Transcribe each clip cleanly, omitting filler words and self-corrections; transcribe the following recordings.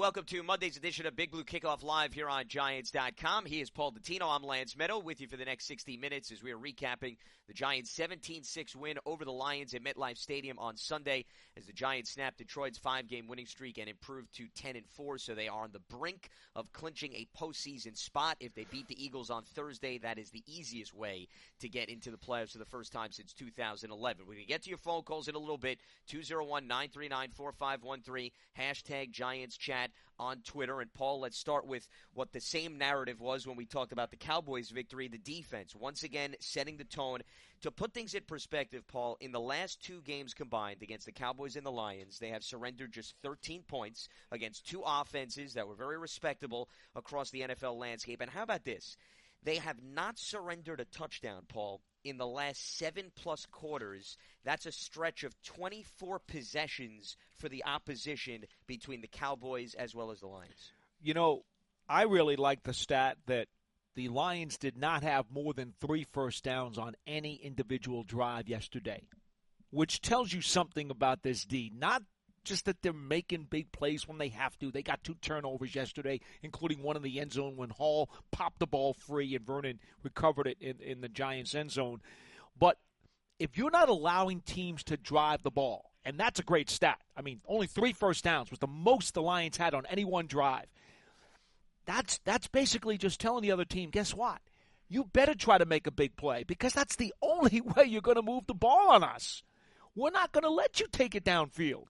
welcome to Monday's edition of Big Blue Kickoff Live here on Giants.com. He is Paul Dottino. I'm Lance Meadow with you for the next 60 minutes as we are recapping the Giants' 17-6 win over the Lions at MetLife Stadium on Sunday as the Giants snapped Detroit's 5-game winning streak and improved to 10-4, so they are on the brink of clinching a postseason spot. If they beat the Eagles on Thursday, that is the easiest way to get into the playoffs for the first time since 2011. We're going to get to your phone calls in a little bit, 201-939-4513, hashtag Giants Chat on Twitter. And Paul, let's start with what the same narrative was when we talked about the Cowboys' victory, the defense. Once again, setting the tone. To put things in perspective, Paul, in the last 2 games combined against the Cowboys and the Lions, they have surrendered just 13 points against 2 offenses that were very respectable across the NFL landscape. And how about this? They have not surrendered a touchdown, Paul, in the last 7+ quarters. That's a stretch of 24 possessions for the opposition between the Cowboys as well as the Lions. You know, I really like the stat that the Lions did not have more than 3 first downs on any individual drive yesterday, which tells you something about this D. Not just that they're making big plays when they have to. They got 2 turnovers yesterday, including one in the end zone when Hall popped the ball free and Vernon recovered it in the Giants' end zone. But if you're not allowing teams to drive the ball, and that's a great stat. I mean, only 3 first downs was the most the Lions had on any one drive. That's basically just telling the other team, guess what? You better try to make a big play because that's the only way you're going to move the ball on us. We're not going to let you take it downfield.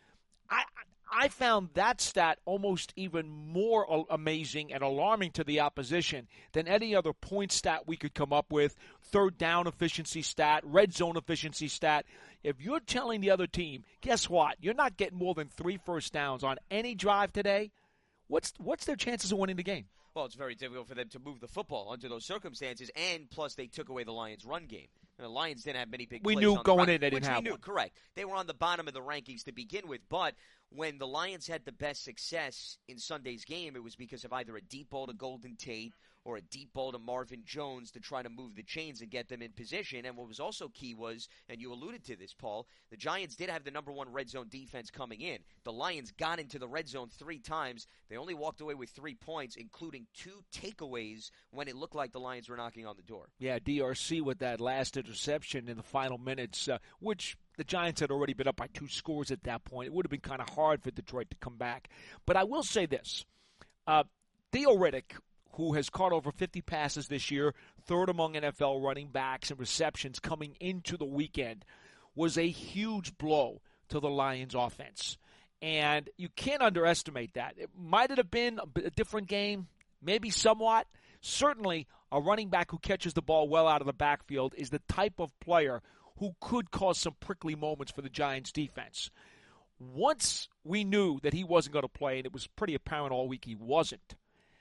I found that stat almost even more amazing and alarming to the opposition than any other point stat we could come up with, third down efficiency stat, red zone efficiency stat. If you're telling the other team, guess what, you're not getting more than 3 first downs on any drive today, what's their chances of winning the game? Well, it's very difficult for them to move the football under those circumstances, and plus they took away the Lions' run game. And the Lions didn't have many big plays. We knew on going the in they didn't have one. Correct. They were on the bottom of the rankings to begin with, but when the Lions had the best success in Sunday's game, it was because of either a deep ball to Golden Tate or a deep ball to Marvin Jones to try to move the chains and get them in position. And what was also key was, and you alluded to this, Paul, the Giants did have the number 1 red zone defense coming in. The Lions got into the red zone 3 times. They only walked away with 3 points, including 2 takeaways when it looked like the Lions were knocking on the door. Yeah, DRC with that last interception in the final minutes, which the Giants had already been up by 2 scores at that point. It would have been kind of hard for Detroit to come back. But I will say this. Theo Riddick, who has caught over 50 passes this year, third among NFL running backs and receptions coming into the weekend, was a huge blow to the Lions offense. And you can't underestimate that. It might have been a different game, maybe somewhat. Certainly, a running back who catches the ball well out of the backfield is the type of player who could cause some prickly moments for the Giants' defense. Once we knew that he wasn't going to play, and it was pretty apparent all week he wasn't,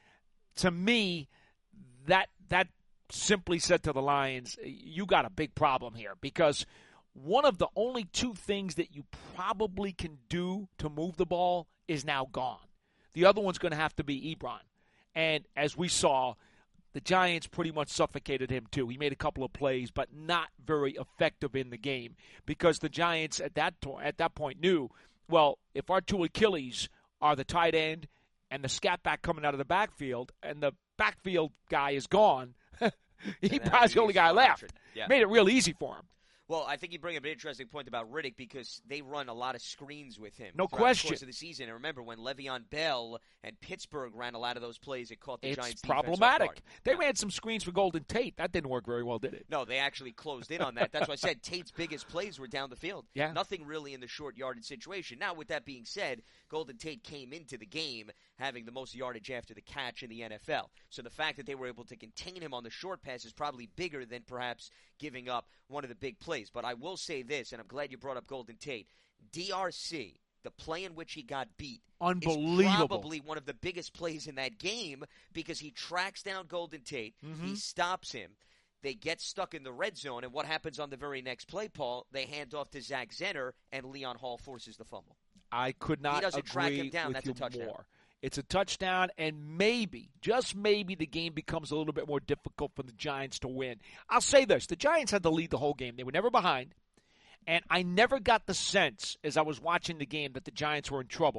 to me, that simply said to the Lions, you got a big problem here, because one of the only 2 things that you probably can do to move the ball is now gone. The other one's going to have to be Ebron. And as we saw, the Giants pretty much suffocated him too. He made a couple of plays, but not very effective in the game, because the Giants at that point knew, well, if our 2 Achilles are the tight end and the scat back coming out of the backfield, and the backfield guy is gone, Ebron's the only guy left. Yeah. Made it real easy for him. Well, I think you bring up an interesting point about Riddick because they run a lot of screens with him. No throughout question. The course of the season. And remember, when Le'Veon Bell and Pittsburgh ran a lot of those plays, it caught the Giants' It's defense problematic. off guard. They ran some screens for Golden Tate. That didn't work very well, did it? No, they actually closed in on that. That's why I said Tate's biggest plays were down the field. Yeah. Nothing really in the short yardage situation. Now, with that being said, Golden Tate came into the game having the most yardage after the catch in the NFL. So the fact that they were able to contain him on the short pass is probably bigger than perhaps giving up one of the big plays. But I will say this, and I'm glad you brought up Golden Tate. DRC, the play in which he got beat, unbelievable, is probably one of the biggest plays in that game because he tracks down Golden Tate. He stops him. They get stuck in the red zone, and what happens on the very next play, Paul? They hand off to Zach Zenner, and Leon Hall forces the fumble. I could not agree track him down. with That's you a touchdown. more. It's a touchdown, and maybe, just maybe, the game becomes a little bit more difficult for the Giants to win. I'll say this. The Giants had the lead the whole game. They were never behind, and I never got the sense as I was watching the game that the Giants were in trouble.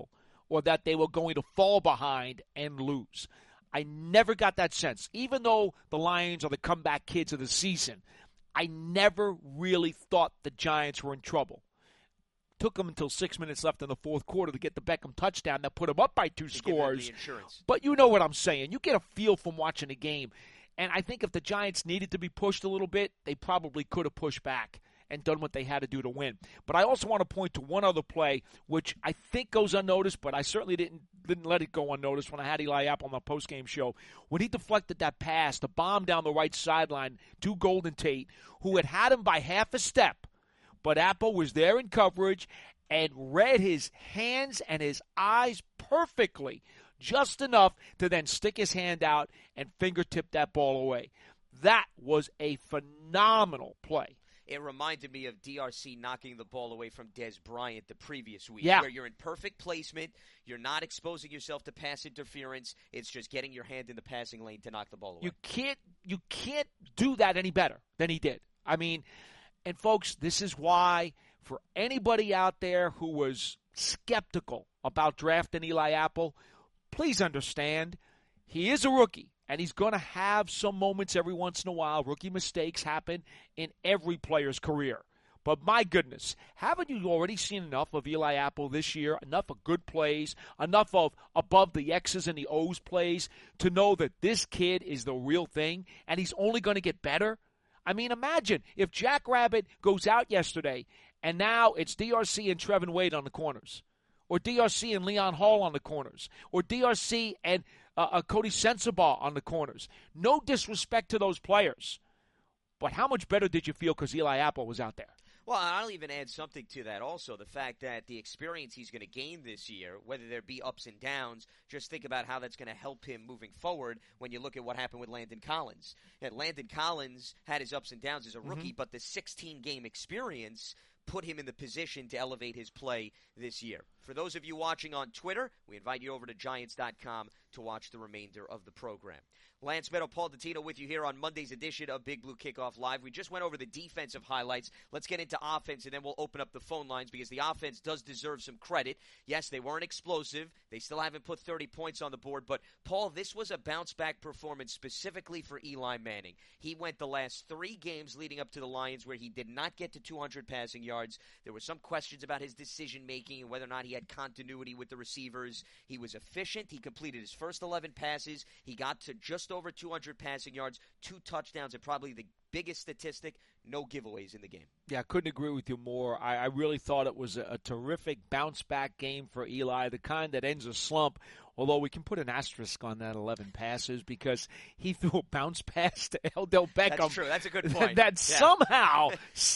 or that they were going to fall behind and lose. I never got that sense. Even though the Lions are the comeback kids of the season, I never really thought the Giants were in trouble. Took them until 6 minutes left in the fourth quarter to get the Beckham touchdown that put them up by 2 scores. But you know what I'm saying. You get a feel from watching the game. And I think if the Giants needed to be pushed a little bit, they probably could have pushed back and done what they had to do to win. But I also want to point to one other play, which I think goes unnoticed, but I certainly didn't let it go unnoticed when I had Eli Apple on the postgame show. When he deflected that pass, the bomb down the right sideline to Golden Tate, who had him by half a step, but Apple was there in coverage and read his hands and his eyes perfectly, just enough to then stick his hand out and fingertip that ball away. That was a phenomenal play. It reminded me of DRC knocking the ball away from Des Bryant the previous week, where you're in perfect placement, you're not exposing yourself to pass interference, it's just getting your hand in the passing lane to knock the ball away. You can't do that any better than he did. I mean, and folks, this is why for anybody out there who was skeptical about drafting Eli Apple, please understand he is a rookie. And he's going to have some moments every once in a while. Rookie mistakes happen in every player's career. But my goodness, haven't you already seen enough of Eli Apple this year, enough of good plays, enough of above the X's and the O's plays to know that this kid is the real thing and he's only going to get better? I mean, imagine if Jack Rabbit goes out yesterday and now it's DRC and Trevin Wade on the corners, or DRC and Leon Hall on the corners, or DRC and Cody Sensabaugh on the corners. No disrespect to those players, but how much better did you feel because Eli Apple was out there? Well, I'll even add something to that also, the fact that the experience he's going to gain this year, whether there be ups and downs, just think about how that's going to help him moving forward when you look at what happened with Landon Collins. And Landon Collins had his ups and downs as a rookie, but the 16-game experience put him in the position to elevate his play this year. For those of you watching on Twitter, we invite you over to Giants.com to watch the remainder of the program. Lance Meadow, Paul Dottino with you here on Monday's edition of Big Blue Kickoff Live. We just went over the defensive highlights. Let's get into offense, and then we'll open up the phone lines because the offense does deserve some credit. Yes, they weren't explosive. They still haven't put 30 points on the board. But, Paul, this was a bounce-back performance specifically for Eli Manning. He went the last 3 games leading up to the Lions where he did not get to 200 passing yards. There were some questions about his decision-making and whether or not he had continuity with the receivers. He was efficient. He completed his first 11 passes. He got to just over 200 passing yards, 2 touchdowns, and probably the biggest statistic, no giveaways in the game. Yeah, I couldn't agree with you more. I really thought it was a terrific bounce-back game for Eli, the kind that ends a slump, although we can put an asterisk on that 11 passes because he threw a bounce pass to Odell Beckham. That's true. That's a good point. That somehow,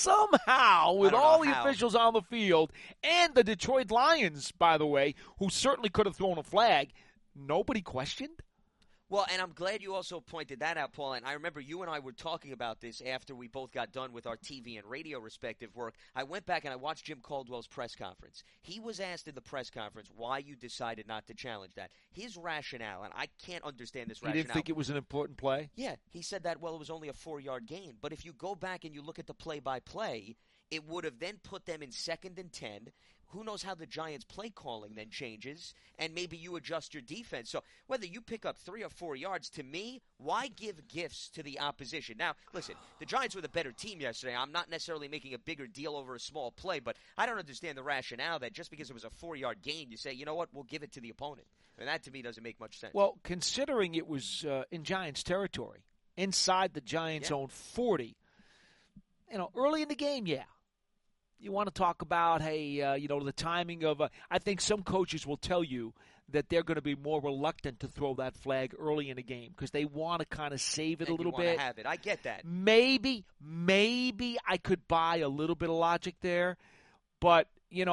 with all the officials on the field and the Detroit Lions, by the way, who certainly could have thrown a flag, nobody questioned. Well, and I'm glad you also pointed that out, Paul. And I remember you and I were talking about this after we both got done with our TV and radio respective work. I went back and I watched Jim Caldwell's press conference. He was asked in the press conference why you decided not to challenge that. His rationale, and I can't understand this rationale. He didn't think it was an important play? Yeah, he said that, well, it was only a 4-yard gain. But if you go back and you look at the play-by-play, it would have then put them in 2nd and 10. Who knows how the Giants' play calling then changes, and maybe you adjust your defense. So whether you pick up 3 or 4 yards, to me, why give gifts to the opposition? Now, listen, the Giants were the better team yesterday. I'm not necessarily making a bigger deal over a small play, but I don't understand the rationale that just because it was a 4-yard gain, you say, you know what, we'll give it to the opponent. And that, to me, doesn't make much sense. Well, considering it was in Giants territory, inside the Giants' own 40, early in the game, yeah. You want to talk about, the timing of I think some coaches will tell you that they're going to be more reluctant to throw that flag early in the game because they want to kind of save it a little bit. Have it. I get that. Maybe I could buy a little bit of logic there, but,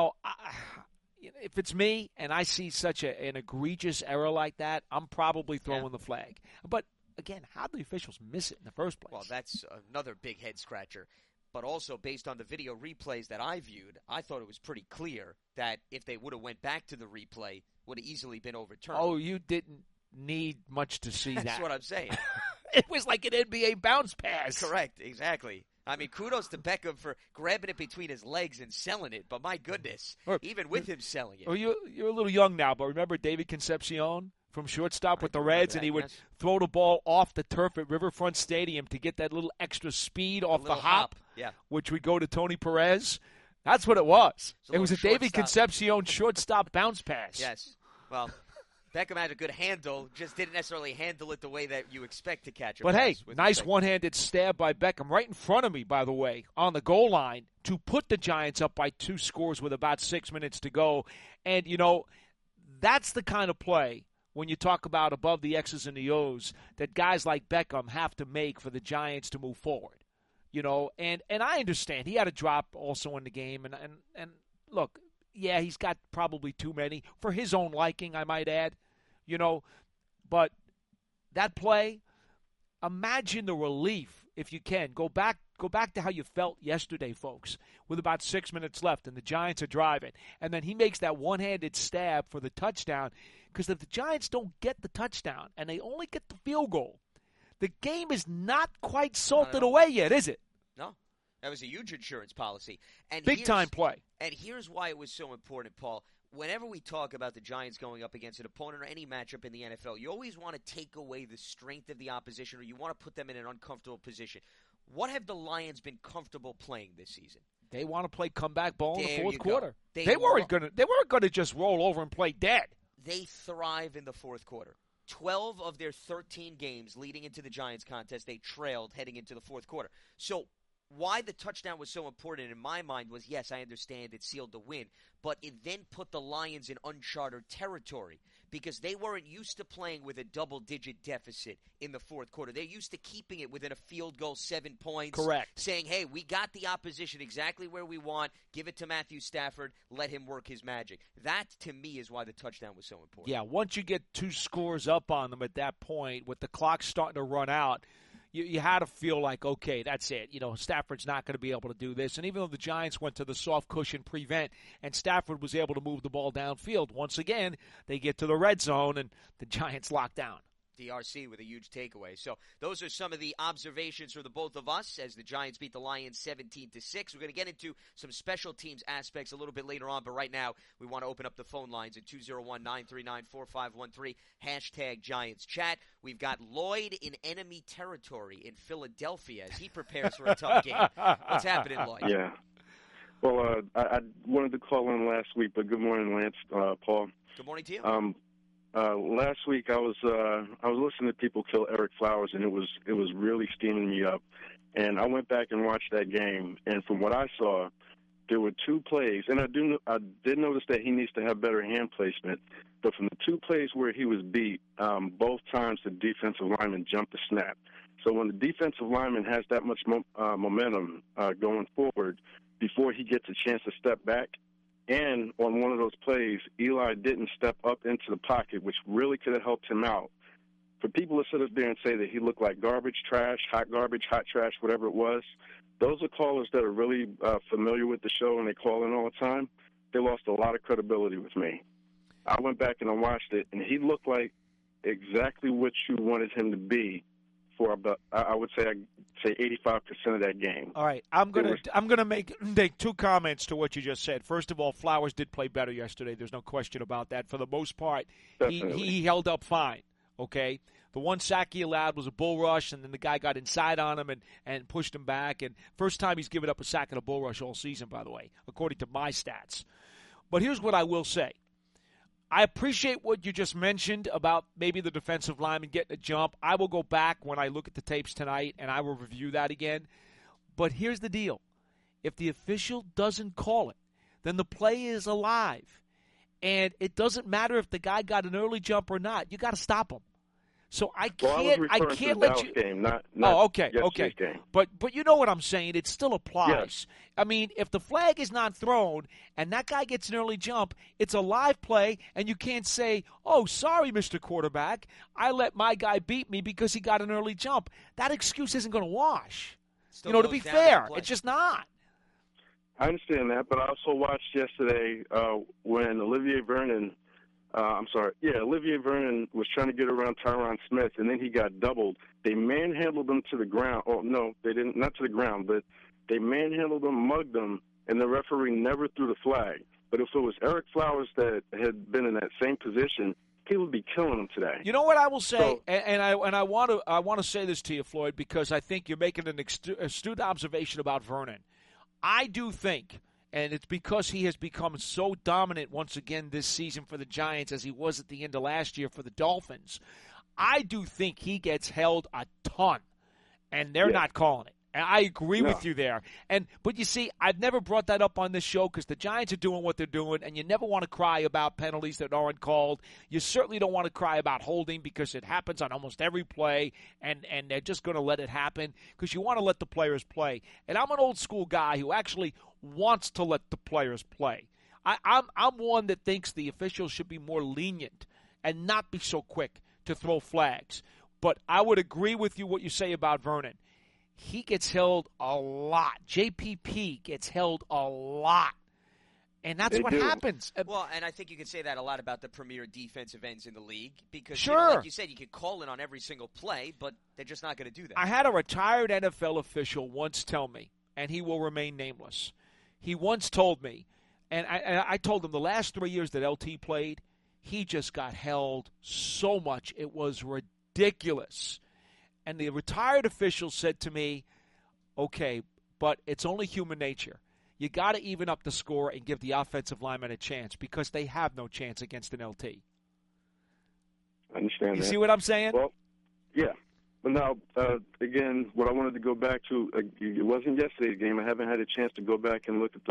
if it's me and I see such an egregious error like that, I'm probably throwing the flag. But, again, how do the officials miss it in the first place? Well, that's another big head-scratcher. But also, based on the video replays that I viewed, I thought it was pretty clear that if they would have went back to the replay, would have easily been overturned. Oh, you didn't need much to see that. That's what I'm saying. It was like an NBA bounce pass. Correct, exactly. I mean, kudos to Beckham for grabbing it between his legs and selling it. But my goodness, even with him selling it. Well, you're a little young now, but remember David Concepcion from shortstop with the Reds, and he would throw the ball off the turf at Riverfront Stadium to get that little extra speed off the hop, which would go to Tony Perez. That's what it was. It was a David Concepcion shortstop bounce pass. Yes. Well, Beckham had a good handle, just didn't necessarily handle it the way that you expect to catch it. But hey, nice one-handed stab by Beckham right in front of me, by the way, on the goal line to put the Giants up by 2 scores with about 6 minutes to go. And, that's the kind of play, when you talk about above the X's and the O's, that guys like Beckham have to make for the Giants to move forward. And I understand he had a drop also in the game, and look, yeah, he's got probably too many for his own liking, I might add, but that play, imagine the relief if you can. Go back to how you felt yesterday, folks, with about 6 minutes left and the Giants are driving, and then he makes that one-handed stab for the touchdown, because if the Giants don't get the touchdown and they only get the field goal, the game is not quite salted away yet, is it? No. That was a huge insurance policy. And big-time play. And here's why it was so important, Paul. Whenever we talk about the Giants going up against an opponent or any matchup in the NFL, you always want to take away the strength of the opposition, or you want to put them in an uncomfortable position. What have the Lions been comfortable playing this season? They want to play comeback ball in the fourth quarter. They weren't going to just roll over and play dead. They thrive in the fourth quarter. 12 of their 13 games leading into the Giants contest, they trailed heading into the fourth quarter. So why the touchdown was so important in my mind was, yes, I understand it sealed the win, but it then put the Lions in uncharted territory because they weren't used to playing with a double-digit deficit in the fourth quarter. They're used to keeping it within a field goal, 7 points. Correct. Saying, hey, we got the opposition exactly where we want. Give it to Matthew Stafford. Let him work his magic. That, to me, is why the touchdown was so important. Yeah, once you get 2 scores up on them at that point, with the clock starting to run out, you had to feel like, okay, that's it. Stafford's not going to be able to do this. And even though the Giants went to the soft cushion prevent and Stafford was able to move the ball downfield, once again, they get to the red zone and the Giants lock down. DRC with a huge takeaway. So those are some of the observations for the both of us as the Giants beat the Lions 17-6. We're going to get into some special teams aspects a little bit later on, but right now we want to open up the phone lines at 201-939-4513, hashtag Giants Chat. We've got Lloyd in enemy territory in Philadelphia as he prepares for a tough game. What's happening, Lloyd? Yeah. Well, I wanted to call in last week, but good morning, Lance, Paul. Good morning to you. Last week I was listening to people kill Eric Flowers, and it was really steaming me up. And I went back and watched that game, and from what I saw, there were 2 plays, and I did notice that he needs to have better hand placement. But from the 2 plays where he was beat, both times the defensive lineman jumped the snap. So when the defensive lineman has that much momentum going forward, before he gets a chance to step back. And on one of those plays, Eli didn't step up into the pocket, which really could have helped him out. For people to sit up there and say that he looked like garbage, trash, hot trash, whatever it was, those are callers that are really familiar with the show and they call in all the time. They lost a lot of credibility with me. I went back and I watched it, and he looked like exactly what you wanted him to be for about, I would say 85% of that game. All right, I'm gonna make 2 comments to what you just said. First of all, Flowers did play better yesterday. There's no question about that. For the most part, he held up fine. Okay, the 1 sack he allowed was a bull rush, and then the guy got inside on him and pushed him back. And first time he's given up a sack and a bull rush all season, by the way, according to my stats. But here's what I will say. I appreciate what you just mentioned about maybe the defensive lineman getting a jump. I will go back when I look at the tapes tonight, and I will review that again. But here's the deal. If the official doesn't call it, then the play is alive. And it doesn't matter if the guy got an early jump or not. You got to stop him. So I can't let you. Game, not okay. Game. But you know what I'm saying? It still applies. Yes. I mean, if the flag is not thrown and that guy gets an early jump, it's a live play, and you can't say, "Oh, sorry, Mr. Quarterback, I let my guy beat me because he got an early jump." That excuse isn't going to wash. To be fair, it's just not. I understand that, but I also watched yesterday when Olivier Vernon Olivier Vernon was trying to get around Tyron Smith, and then he got doubled. They manhandled him to the ground. Oh, no, they didn't, not to the ground, but they manhandled him, mugged him, and the referee never threw the flag. But if it was Eric Flowers that had been in that same position, he would be killing him today. You know what I will say, and I want to say this to you, Floyd, because I think you're making an astute observation about Vernon. I do think, and it's because he has become so dominant once again this season for the Giants as he was at the end of last year for the Dolphins, I do think he gets held a ton, and they're not calling it. And I agree with you there. But you see, I've never brought that up on this show because the Giants are doing what they're doing, and you never want to cry about penalties that aren't called. You certainly don't want to cry about holding because it happens on almost every play, and they're just going to let it happen because you want to let the players play. And I'm an old-school guy who actually wants to let the players play. I'm one that thinks the officials should be more lenient and not be so quick to throw flags. But I would agree with you what you say about Vernon. He gets held a lot. JPP gets held a lot. And that's what happens. Well, and I think you can say that a lot about the premier defensive ends in the league because, like you said, you could call it on every single play, but they're just not going to do that. I had a retired NFL official once tell me, and he will remain nameless. He once told me, and I told him the last 3 years that LT played, he just got held so much. It was ridiculous. And the retired official said to me, okay, but it's only human nature. You got to even up the score and give the offensive lineman a chance because they have no chance against an LT. I understand You that. see what I'm saying? Well, yeah. But now, again, what I wanted to go back to, it wasn't yesterday's game. I haven't had a chance to go back and look at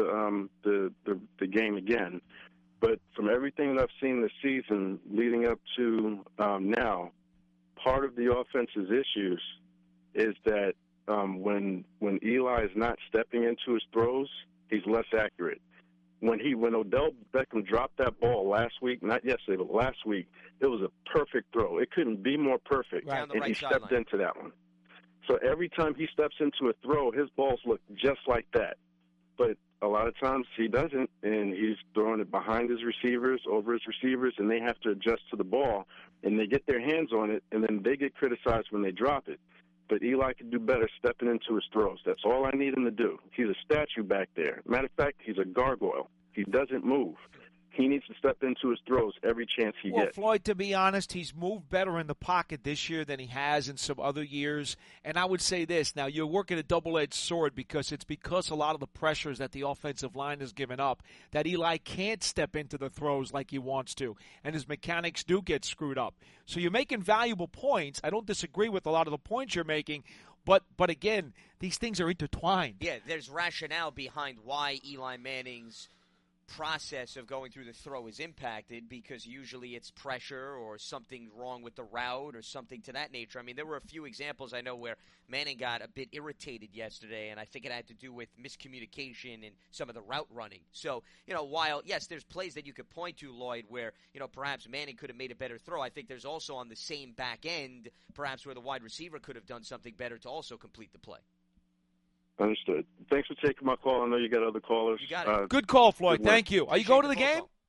the game again. But from everything that I've seen this season leading up to now, part of the offense's issues is that when Eli is not stepping into his throws, he's less accurate. When Odell Beckham dropped that ball last week, not yesterday, but last week, it was a perfect throw. It couldn't be more perfect, right. And he stepped into that one. So every time he steps into a throw, his balls look just like that. But a lot of times he doesn't, and he's throwing it behind his receivers, over his receivers, and they have to adjust to the ball, and they get their hands on it, and then they get criticized when they drop it. But Eli could do better stepping into his throws. That's all I need him to do. He's a statue back there. Matter of fact, he's a gargoyle. He doesn't move. He needs to step into his throws every chance he gets. Well, Floyd, to be honest, he's moved better in the pocket this year than he has in some other years. And I would say this. Now, you're working a double-edged sword because a lot of the pressures that the offensive line has given up that Eli can't step into the throws like he wants to. And his mechanics do get screwed up. So you're making valuable points. I don't disagree with a lot of the points you're making. But again, these things are intertwined. Yeah, there's rationale behind why Eli Manning's process of going through the throw is impacted because usually it's pressure or something wrong with the route or something to that nature. I mean, there were a few examples I know where Manning got a bit irritated yesterday, and I think it had to do with miscommunication and some of the route running. So, while, yes, there's plays that you could point to, Lloyd, where, perhaps Manning could have made a better throw, I think there's also on the same back end, perhaps where the wide receiver could have done something better to also complete the play. Understood. Thanks for taking my call. I know you got other callers. You got it. Good call, Floyd. Thank you. Are you going to the game? Call.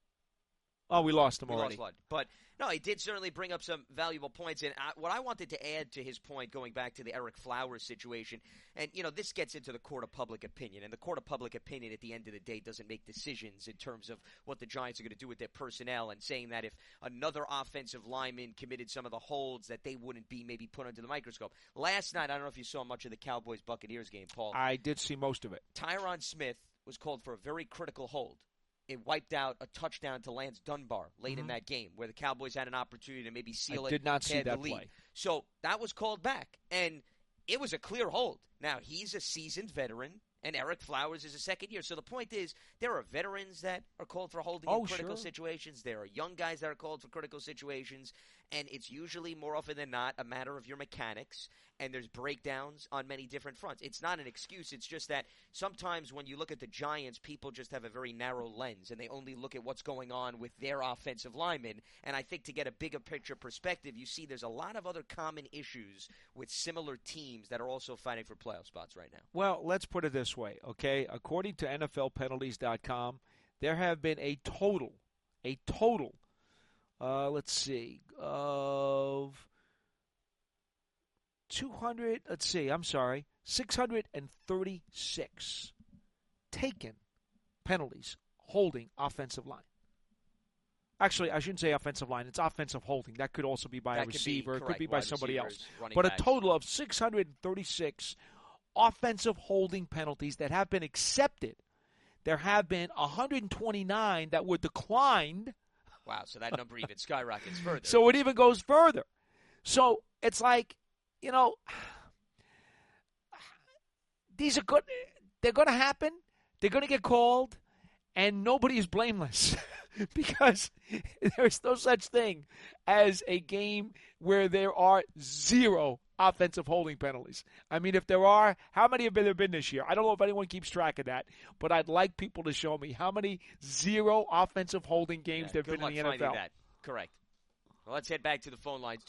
Oh, we lost him already. We lost Floyd. But, no, he did certainly bring up some valuable points. And what I wanted to add to his point, going back to the Eric Flowers situation, and, this gets into the court of public opinion. And the court of public opinion at the end of the day doesn't make decisions in terms of what the Giants are going to do with their personnel and saying that if another offensive lineman committed some of the holds that they wouldn't be maybe put under the microscope. Last night, I don't know if you saw much of the Cowboys-Buccaneers game, Paul. I did see most of it. Tyron Smith was called for a very critical hold. It wiped out a touchdown to Lance Dunbar late in that game where the Cowboys had an opportunity to maybe seal it. I did not see that play. So that was called back, and it was a clear hold. Now, he's a seasoned veteran, and Eric Flowers is a second year. So the point is there are veterans that are called for holding in critical situations. There are young guys that are called for critical situations, and it's usually more often than not a matter of your mechanics, and there's breakdowns on many different fronts. It's not an excuse. It's just that sometimes when you look at the Giants, people just have a very narrow lens, and they only look at what's going on with their offensive linemen. And I think to get a bigger picture perspective, you see there's a lot of other common issues with similar teams that are also fighting for playoff spots right now. Well, let's put it this way, okay? According to NFLpenalties.com, there have been a total let's see, of 636 taken penalties holding offensive line. Actually, I shouldn't say offensive line. It's offensive holding. That could also be by a receiver. It could be by somebody else. But a total of 636 offensive holding penalties that have been accepted. There have been 129 that were declined. Wow, so that number even skyrockets further. So it even goes further. So it's like, these are good. They're going to happen. They're going to get called, and nobody is blameless. Because there's no such thing as a game where there are zero offensive holding penalties. I mean, if there are, how many have there been this year? I don't know if anyone keeps track of that, but I'd like people to show me how many zero offensive holding games there have been in the NFL. That. Correct. Well, let's head back to the phone lines.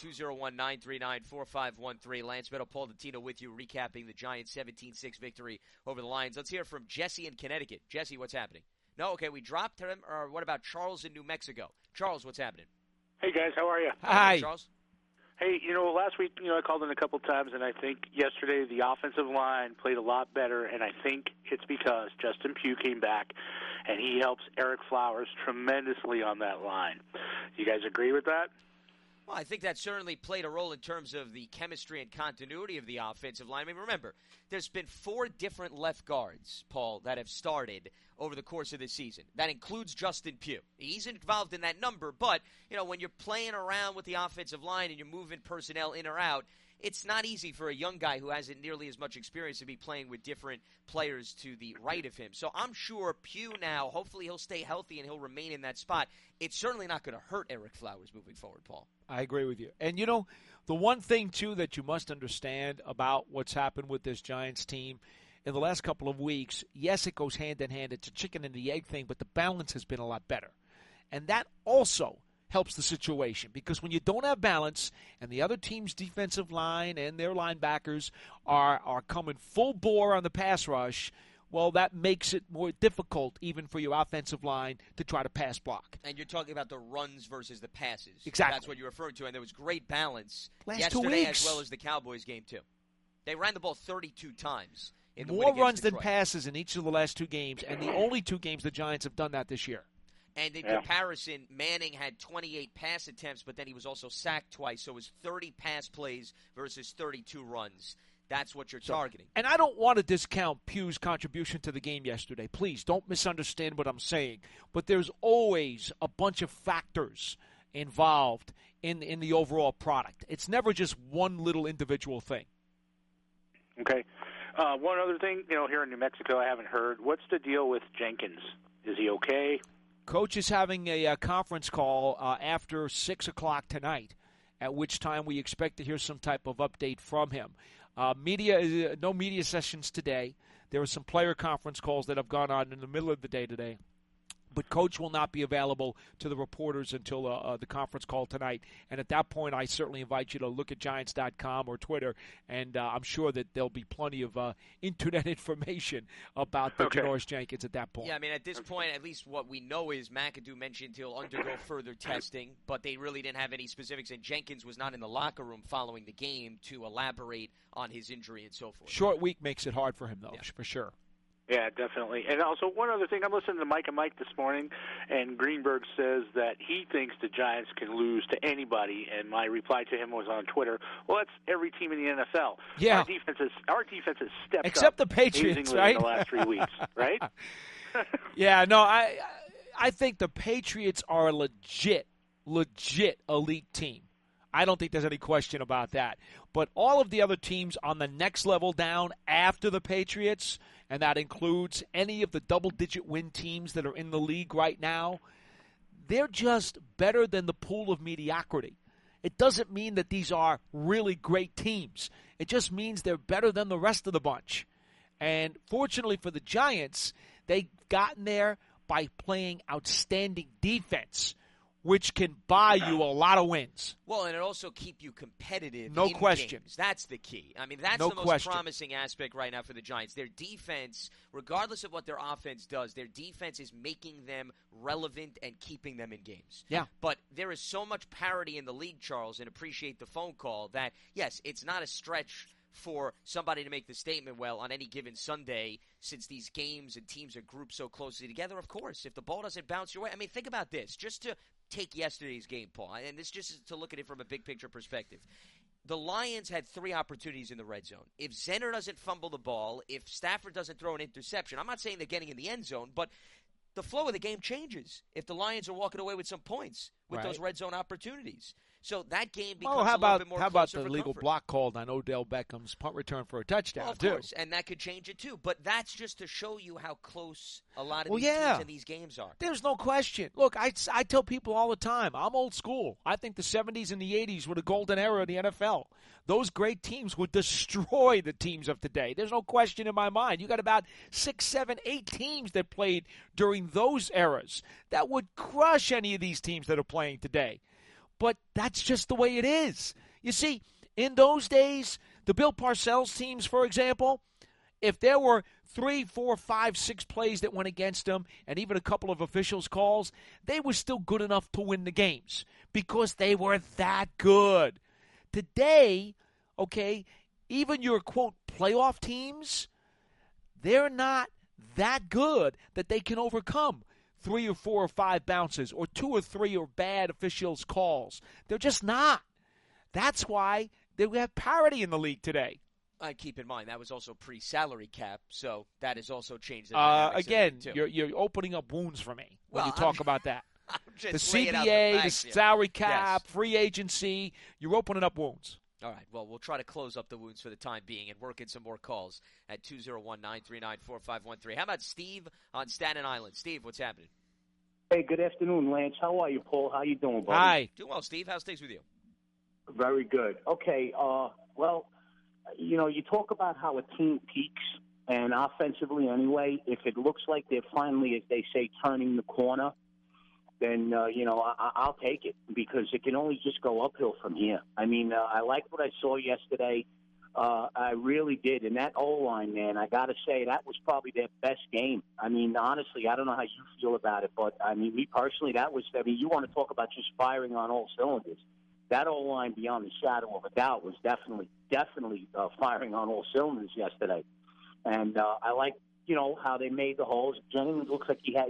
201-939-4513. Lance Meadow, Paul Dottino with you, recapping the Giants' 17-6 victory over the Lions. Let's hear from Jesse in Connecticut. Jesse, what's happening? No, okay, we dropped him. Or what about Charles in New Mexico? Charles, what's happening? Hey, guys, how are you? Hi. Charles. Hey, last week, I called in a couple times, and I think yesterday the offensive line played a lot better, and I think it's because Justin Pugh came back, and he helps Eric Flowers tremendously on that line. You guys agree with that? Well, I think that certainly played a role in terms of the chemistry and continuity of the offensive line. I mean, remember, there's been 4 different left guards, Paul, that have started over the course of this season. That includes Justin Pugh. He's involved in that number, but, when you're playing around with the offensive line and you're moving personnel in or out, it's not easy for a young guy who hasn't nearly as much experience to be playing with different players to the right of him. So I'm sure Pugh now, hopefully he'll stay healthy and he'll remain in that spot. It's certainly not going to hurt Eric Flowers moving forward, Paul. I agree with you. And, the one thing, too, that you must understand about what's happened with this Giants team in the last couple of weeks, yes, it goes hand in hand. It's a chicken and the egg thing, but the balance has been a lot better. And that also helps the situation, because when you don't have balance and the other team's defensive line and their linebackers are coming full bore on the pass rush, well, that makes it more difficult even for your offensive line to try to pass block. And you're talking about the runs versus the passes. Exactly. That's what you're referring to, and there was great balance last 2 yesterday weeks, as well as the Cowboys game, too. They ran the ball 32 times in the more win runs Detroit. than passes in each of the last 2 games, and the only 2 games the Giants have done that this year. And in comparison, Manning had 28 pass attempts, but then he was also sacked twice, so it was 30 pass plays versus 32 runs. That's what you're targeting. And I don't want to discount Pugh's contribution to the game yesterday. Please, don't misunderstand what I'm saying. But there's always a bunch of factors involved in the overall product. It's never just one little individual thing. Okay. One other thing, here in New Mexico, I haven't heard. What's the deal with Jenkins? Is he okay? Coach is having a conference call after 6 o'clock tonight, at which time we expect to hear some type of update from him. No media sessions today. There are some player conference calls that have gone on in the middle of the day today. But Coach will not be available to the reporters until the conference call tonight. And at that point, I certainly invite you to look at Giants.com or Twitter, and I'm sure that there'll be plenty of internet information about Janoris Jenkins at that point. Yeah, I mean, at this point, at least what we know is McAdoo mentioned he'll undergo further testing, but they really didn't have any specifics, and Jenkins was not in the locker room following the game to elaborate on his injury and so forth. Short week makes it hard for him, though, for sure. Yeah, definitely. And also, one other thing, I'm listening to Mike and Mike this morning, and Greenberg says that he thinks the Giants can lose to anybody, and my reply to him was on Twitter, well, that's every team in the NFL. Yeah. Our defense has stepped Except up the Patriots, right? in the last 3 weeks, right? Yeah, no, I think the Patriots are a legit elite team. I don't think there's any question about that. But all of the other teams on the next level down after the Patriots, and that includes any of the double-digit win teams that are in the league right now, they're just better than the pool of mediocrity. It doesn't mean that these are really great teams. It just means they're better than the rest of the bunch. And fortunately for the Giants, they've gotten there by playing outstanding defense. which can buy you a lot of wins. Well, and it also keep you competitive. No in question. Games. That's the key. I mean, that's no the most question. promising aspect right now for the Giants. Their defense, regardless of what their offense does, their defense is making them relevant and keeping them in games. Yeah. But there is so much parity in the league, Charles, and appreciate the phone call, that, yes, it's not a stretch for somebody to make the statement, well, on any given Sunday, since these games and teams are grouped so closely together, of course, if the ball doesn't bounce your way. I mean, think about this. Just to take yesterday's game, Paul, and this just is to look at it from a big-picture perspective. The Lions had 3 opportunities in the red zone. If Zenner doesn't fumble the ball, if Stafford doesn't throw an interception, I'm not saying they're getting in the end zone, but the flow of the game changes if the Lions are walking away with some points with those red zone opportunities. So that game becomes a little bit more how about closer the for legal comfort. block called on Odell Beckham's punt return for a touchdown, Well, of course, and that could change it too. But that's just to show you how close a lot of these teams and these games are. There's no question. Look, I tell people all the time, I'm old school. I think the 70s and the 80s were the golden era of the NFL. Those great teams would destroy the teams of today. There's no question in my mind. You got about 6, 7, 8 teams that played during those eras that would crush any of these teams that are playing today. But that's just the way it is. You see, in those days, the Bill Parcells teams, for example, if there were 3, 4, 5, 6 plays that went against them and even a couple of officials' calls, they were still good enough to win the games because they were that good. Today, okay, even your, quote, playoff teams, they're not that good that they can overcome 3 or 4 or 5 bounces or 2 or 3 or bad officials' calls. They're just not. That's why they have parity in the league today. I keep in mind that was also pre-salary cap, so that has also changed the dynamics again, of the league, too. you're opening up wounds for me when Well, you talk about that. I'm The just laying out CBA, the facts here. salary cap, Yes. free agency, you're opening up wounds. All right, well, we'll try to close up the wounds for the time being and work in some more calls at 201-939-4513. How about Steve on Staten Island? Steve, what's happening? Hey, good afternoon, Lance. How are you, Paul? How you doing, buddy? Hi. Doing well, Steve. How's things with you? Very good. Okay, well, you know, you talk about how a team peaks, and offensively anyway, if it looks like they're finally, as they say, turning the corner, then, you know, I'll take it because it can only just go uphill from here. I mean, I liked what I saw yesterday. I really did. And that O-line, man, I got to say, that was probably their best game. I mean, honestly, I don't know how you feel about it, but, I mean, me personally, you want to talk about just firing on all cylinders. That O-line, beyond the shadow of a doubt, was definitely firing on all cylinders yesterday. And I like, you know, how they made the holes. Jennings looks like he had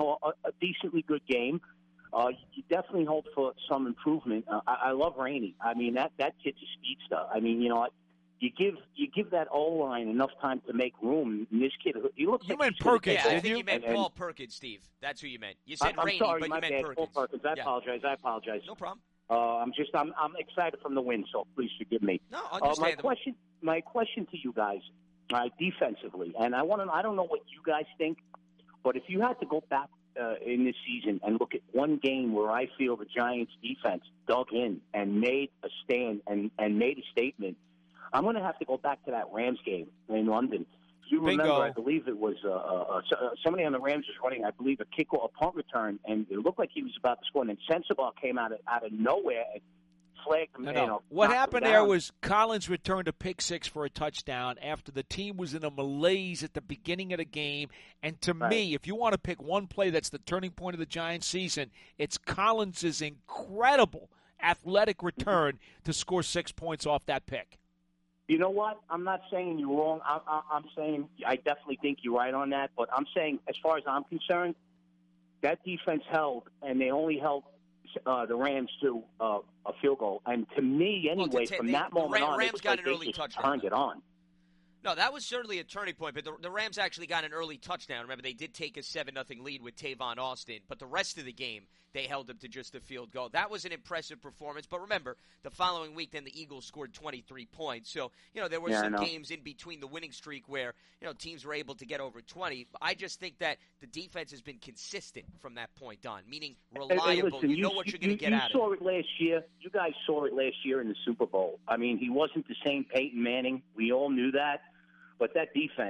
a decently good game. You definitely hope for some improvement. I love Rainey. I mean, that kid's a speedster. I mean, you know, you give that O-line enough time to make room. And this kid, he looks You like meant he's gonna Perkins, take Yeah, I off. think you meant And- Paul Perkins, Steve. That's who you meant. You said I'm Rainey, sorry, but my you meant bad. Perkins. Paul Perkins. I Yeah. apologize. No problem. I'm excited from the win, so please forgive me. No, understandable. My question to you guys, defensively, and I don't know what you guys think, but if you had to go back in this season and look at one game where I feel the Giants defense dug in and made a stand and made a statement, I'm going to have to go back to that Rams game in London. If you remember, Bingo. I believe it was somebody on the Rams was running, I believe, a punt return, and it looked like he was about to score, and then Sensabaugh came out of nowhere and flagged him. No. You know, What knocked him happened there down. was Collins returned a pick 6 for a touchdown after the team was in a malaise at the beginning of the game. And to me, if you want to pick one play that's the turning point of the Giants season, it's Collins' incredible athletic return to score 6 points off that pick. You know what? I'm not saying you're wrong. I'm saying I definitely think you're right on that. But I'm saying, as far as I'm concerned, that defense held, and they only held the Rams to a field goal. And to me, anyway, from that moment on, Rams it was got like an they early just touchdown. turned it on. No, that was certainly a turning point, but the Rams actually got an early touchdown. Remember, they did take a 7-0 lead with Tavon Austin, but the rest of the game, they held them to just a field goal. That was an impressive performance, but remember, the following week, then the Eagles scored 23 points. So, you know, there were some games in between the winning streak where, you know, teams were able to get over 20. I just think that the defense has been consistent from that point on, meaning reliable. Hey, listen, you know what you're going to get out of it. You saw it last year. You guys saw it last year in the Super Bowl. I mean, he wasn't the same Peyton Manning. We all knew that. But that defense,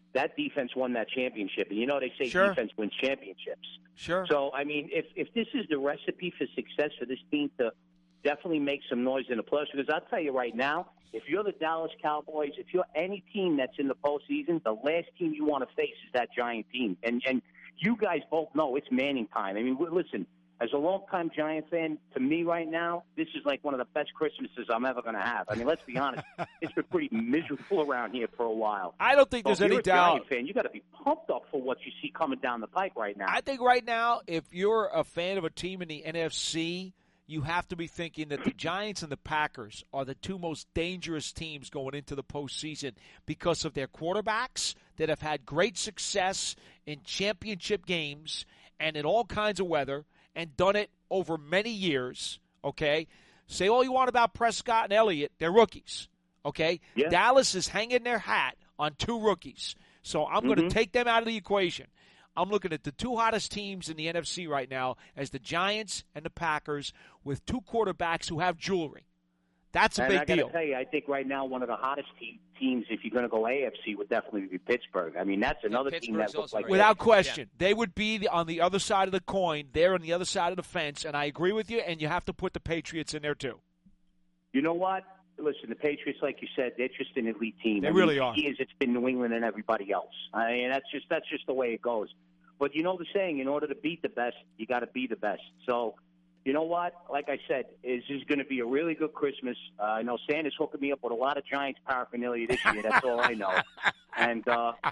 that defense won that championship. And they say Sure. defense wins championships. Sure. So, I mean, if this is the recipe for success for this team to definitely make some noise in the playoffs, because I'll tell you right now, if you're the Dallas Cowboys, if you're any team that's in the postseason, the last team you want to face is that Giant team. And you guys both know it's Manning time. I mean, listen, as a longtime Giant fan, to me right now, this is like one of the best Christmases I'm ever going to have. I mean, let's be honest. It's been pretty miserable around here for a while. I don't think there's So if any you're a doubt. Giant fan, you got to be pumped up for what you see coming down the pike right now. I think right now, if you're a fan of a team in the NFC, you have to be thinking that the Giants and the Packers are the two most dangerous teams going into the postseason because of their quarterbacks that have had great success in championship games and in all kinds of weather and done it over many years, okay? Say all you want about Prescott and Elliott, they're rookies, okay? Yeah. Dallas is hanging their hat on two rookies. So I'm going to take them out of the equation. I'm looking at the two hottest teams in the NFC right now as the Giants and the Packers with two quarterbacks who have jewelry. That's a And big I got deal. to tell you, I think right now one of the hottest teams, if you're going to go AFC, would definitely be Pittsburgh. I mean, that's another team that Pittsburgh's looks also like very Without Yeah. question. They would be on the other side of the coin. They're on the other side of the fence, and I agree with you, and you have to put the Patriots in there too. You know what? Listen, the Patriots, like you said, they're just an elite team. They really are. For years, it's been New England and everybody else. I mean, that's just the way it goes. But you know the saying: in order to beat the best, you got to be the best. So, you know what? Like I said, this is going to be a really good Christmas. I know Santa's hooking me up with a lot of Giants paraphernalia this year. That's all I know. And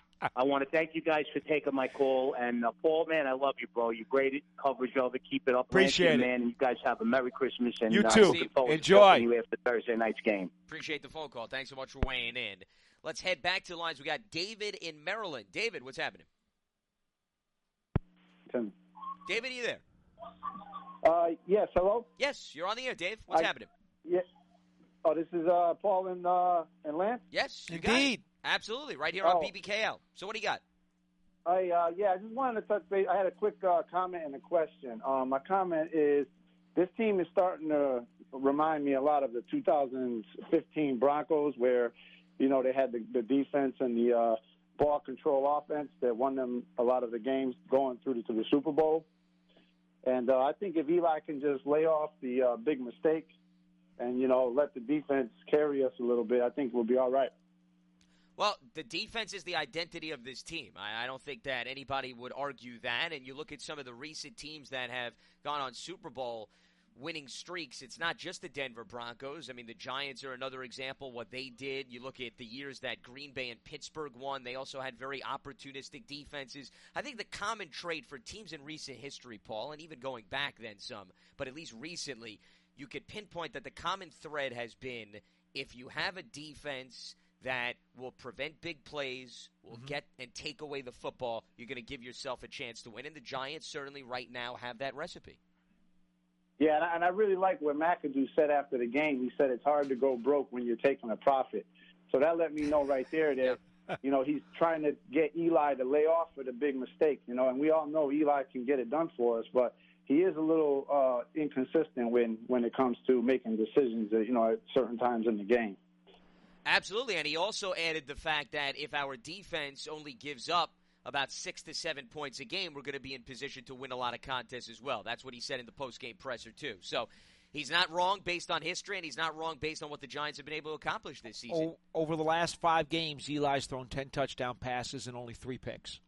I want to thank you guys for taking my call. And Paul, man, I love you, bro. You great coverage of it. Keep it up, Appreciate it, man. And you guys have a Merry Christmas. And You too. looking forward Enjoy. to talking to you after Thursday night's game. Appreciate the phone call. Thanks so much for weighing in. Let's head back to the lines. We got David in Maryland. David, what's happening? David, are you there? Yes, hello? Yes, you're on the air, Dave. What's happening? Yeah. Oh, this is Paul and Lance? Yes, you got it. Indeed. Absolutely, right here on BBKL. So what do you got? I just wanted to touch base. I had a quick comment and a question. My comment is this team is starting to remind me a lot of the 2015 Broncos where, they had the defense and the ball control offense that won them a lot of the games going through to the Super Bowl. And I think if Eli can just lay off the big mistake and, let the defense carry us a little bit, I think we'll be all right. Well, the defense is the identity of this team. I don't think that anybody would argue that. And you look at some of the recent teams that have gone on Super Bowl winning streaks. It's not just the Denver Broncos. I mean, the Giants are another example, what they did. You look at the years that Green Bay and Pittsburgh won. They also had very opportunistic defenses. I think the common trait for teams in recent history, Paul, and even going back then some, but at least recently, you could pinpoint that the common thread has been if you have a defense that will prevent big plays, will get and take away the football, you're going to give yourself a chance to win. And the Giants certainly right now have that recipe. Yeah, and I really like what McAdoo said after the game. He said it's hard to go broke when you're taking a profit. So that let me know right there that, he's trying to get Eli to lay off for the big mistake, and we all know Eli can get it done for us, but he is a little inconsistent when it comes to making decisions, at certain times in the game. Absolutely, and he also added the fact that if our defense only gives up about 6 to 7 points a game, we're going to be in position to win a lot of contests as well. That's what he said in the post-game presser, too. So he's not wrong based on history, and he's not wrong based on what the Giants have been able to accomplish this season. Over the last 5 games, Eli's thrown 10 touchdown passes and only 3 picks.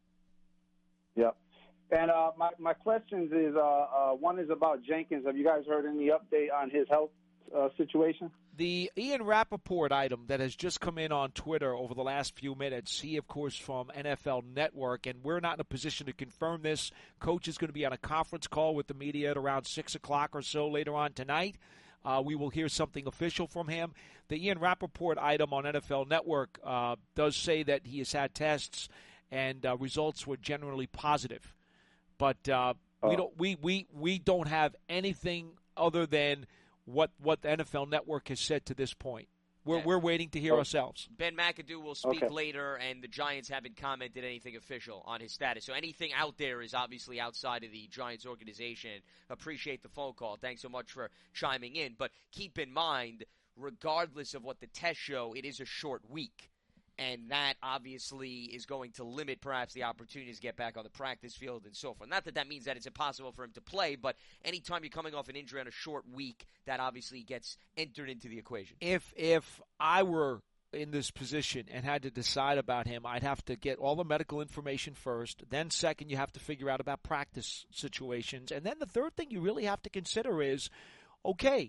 Yep. And my questions is, one is about Jenkins. Have you guys heard any update on his health situation? The Ian Rappaport item that has just come in on Twitter over the last few minutes, he, of course, from NFL Network, and we're not in a position to confirm this. Coach is going to be on a conference call with the media at around 6 o'clock or so later on tonight. We will hear something official from him. The Ian Rappaport item on NFL Network does say that he has had tests and results were generally positive. But we don't have anything other than what the NFL Network has said to this point. We're waiting to hear ourselves. Ben McAdoo will speak later, and the Giants haven't commented anything official on his status. So anything out there is obviously outside of the Giants organization. Appreciate the phone call. Thanks so much for chiming in. But keep in mind, regardless of what the tests show, it is a short week. And that obviously is going to limit perhaps the opportunities to get back on the practice field and so forth. Not that that means that it's impossible for him to play, but anytime you're coming off an injury on a short week, that obviously gets entered into the equation. If I were in this position and had to decide about him, I'd have to get all the medical information first. Then second, you have to figure out about practice situations. And then the third thing you really have to consider is, okay,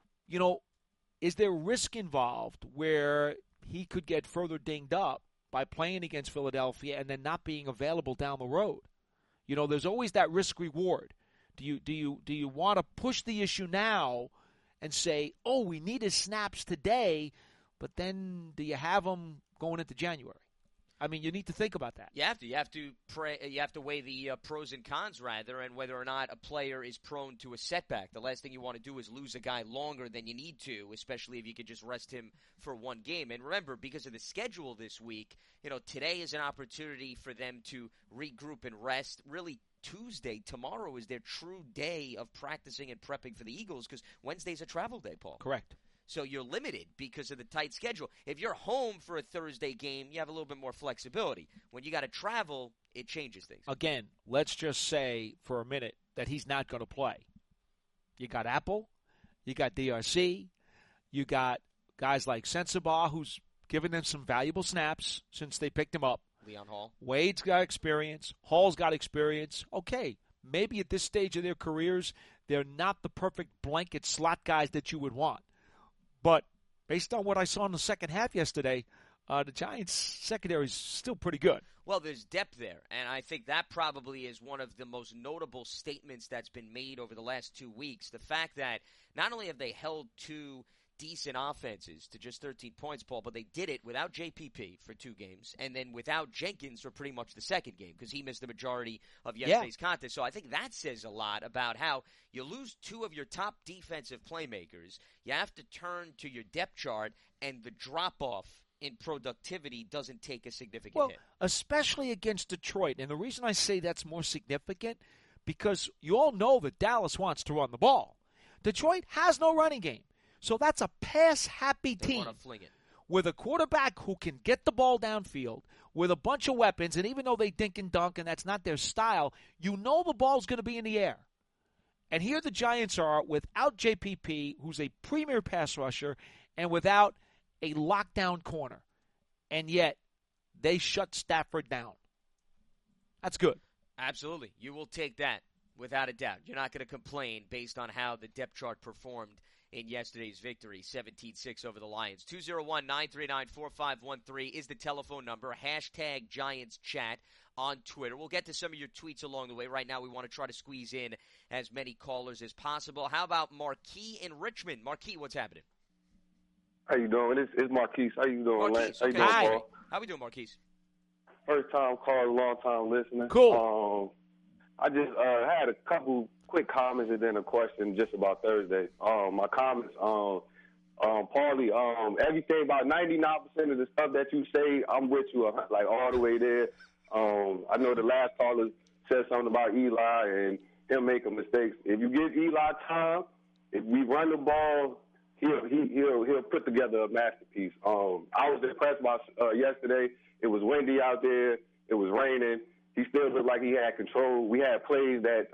is there risk involved where he could get further dinged up by playing against Philadelphia and then not being available down the road? There's always that risk reward. Do you want to push the issue now and say, oh, we need his snaps today, but then do you have him going into January? I mean, you need to think about that. You have to. You have to weigh the pros and cons, rather, and whether or not a player is prone to a setback. The last thing you want to do is lose a guy longer than you need to, especially if you could just rest him for one game. And remember, because of the schedule this week, today is an opportunity for them to regroup and rest. Really, Tuesday, tomorrow is their true day of practicing and prepping for the Eagles because Wednesday's a travel day, Paul. Correct. So you're limited because of the tight schedule. If you're home for a Thursday game, you have a little bit more flexibility. When you got to travel, it changes things. Again, let's just say for a minute that he's not going to play. You got Apple, you got DRC, you got guys like Sensabaugh, who's given them some valuable snaps since they picked him up. Leon Hall. Wade's got experience. Hall's got experience. Okay, maybe at this stage of their careers, they're not the perfect blanket slot guys that you would want. But based on what I saw in the second half yesterday, the Giants' secondary is still pretty good. Well, there's depth there, and I think that probably is one of the most notable statements that's been made over the last 2 weeks. The fact that not only have they held two decent offenses to just 13 points, Paul, but they did it without JPP for 2 games, and then without Jenkins for pretty much the second game because he missed the majority of yesterday's contest. So I think that says a lot about how you lose 2 of your top defensive playmakers. You have to turn to your depth chart, and the drop-off in productivity doesn't take a significant hit. Especially against Detroit. And the reason I say that's more significant, because you all know that Dallas wants to run the ball. Detroit has no running game. So that's a pass-happy team want to fling it with a quarterback who can get the ball downfield with a bunch of weapons. And even though they dink and dunk and that's not their style, you know the ball's going to be in the air. And here the Giants are without JPP, who's a premier pass rusher, and without a lockdown corner. And yet they shut Stafford down. That's good. Absolutely. You will take that without a doubt. You're not going to complain based on how the depth chart performed in yesterday's victory, 17-6 over the Lions. 201-939-4513 is the telephone number. Hashtag Giants Chat on Twitter. We'll get to some of your tweets along the way. Right now we want to try to squeeze in as many callers as possible. How about Marquis in Richmond? Marquis, what's happening? How you doing? It's Marquise. How you doing, Lance? How you doing, Paul? How we doing, Marquis? First time caller, long time listener. Cool. I just had a couple quick comments and then a question just about Thursday. My comments, Paulie, everything about 99% of the stuff that you say, I'm with you, like all the way there. I know the last caller said something about Eli and him making mistakes. If you give Eli time, if we run the ball, he'll put together a masterpiece. I was impressed by yesterday. It was windy out there. It was raining. He still looked like he had control. We had plays that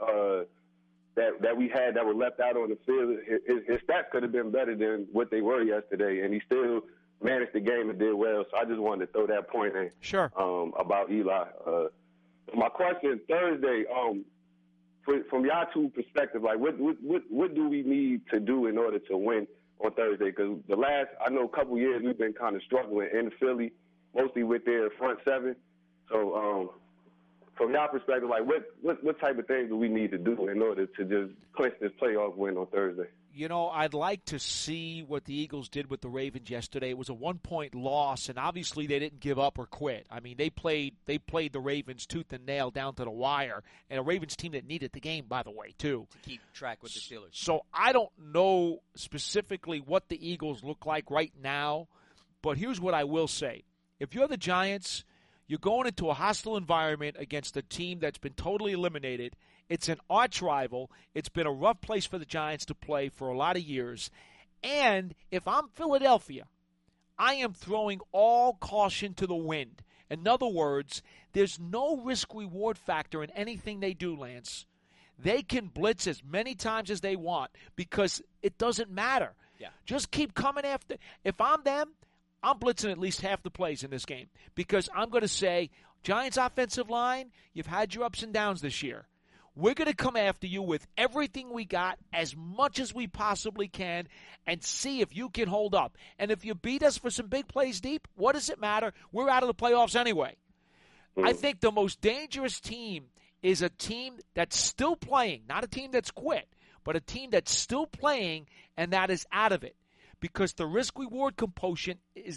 we had that were left out on the field. His stats could have been better than what they were yesterday, and he still managed the game and did well. So I just wanted to throw that point in. Sure. About Eli. My question Thursday, from y'all two perspective, like what do we need to do in order to win on Thursday? Because the last, I know, couple years we've been kind of struggling in Philly, mostly with their front seven. So from y'all perspective, like what type of things do we need to do in order to just clinch this playoff win on Thursday? You know, I'd like to see what the Eagles did with the Ravens yesterday. It was a 1-point loss, and obviously they didn't give up or quit. I mean, they played the Ravens tooth and nail down to the wire, and a Ravens team that needed the game, by the way, too. To keep track with the Steelers. So I don't know specifically what the Eagles look like right now, but here's what I will say. If you're the Giants, you're going into a hostile environment against a team that's been totally eliminated. It's an arch rival. It's been a rough place for the Giants to play for a lot of years. And if I'm Philadelphia, I am throwing all caution to the wind. In other words, there's no risk-reward factor in anything they do, Lance. They can blitz as many times as they want because it doesn't matter. Yeah. Just keep coming after. If I'm them, I'm blitzing at least half the plays in this game because I'm going to say, Giants offensive line, you've had your ups and downs this year. We're going to come after you with everything we got, as much as we possibly can, and see if you can hold up. And if you beat us for some big plays deep, what does it matter? We're out of the playoffs anyway. I think the most dangerous team is a team that's still playing, not a team that's quit, but a team that's still playing and that is out of it. Because the risk-reward component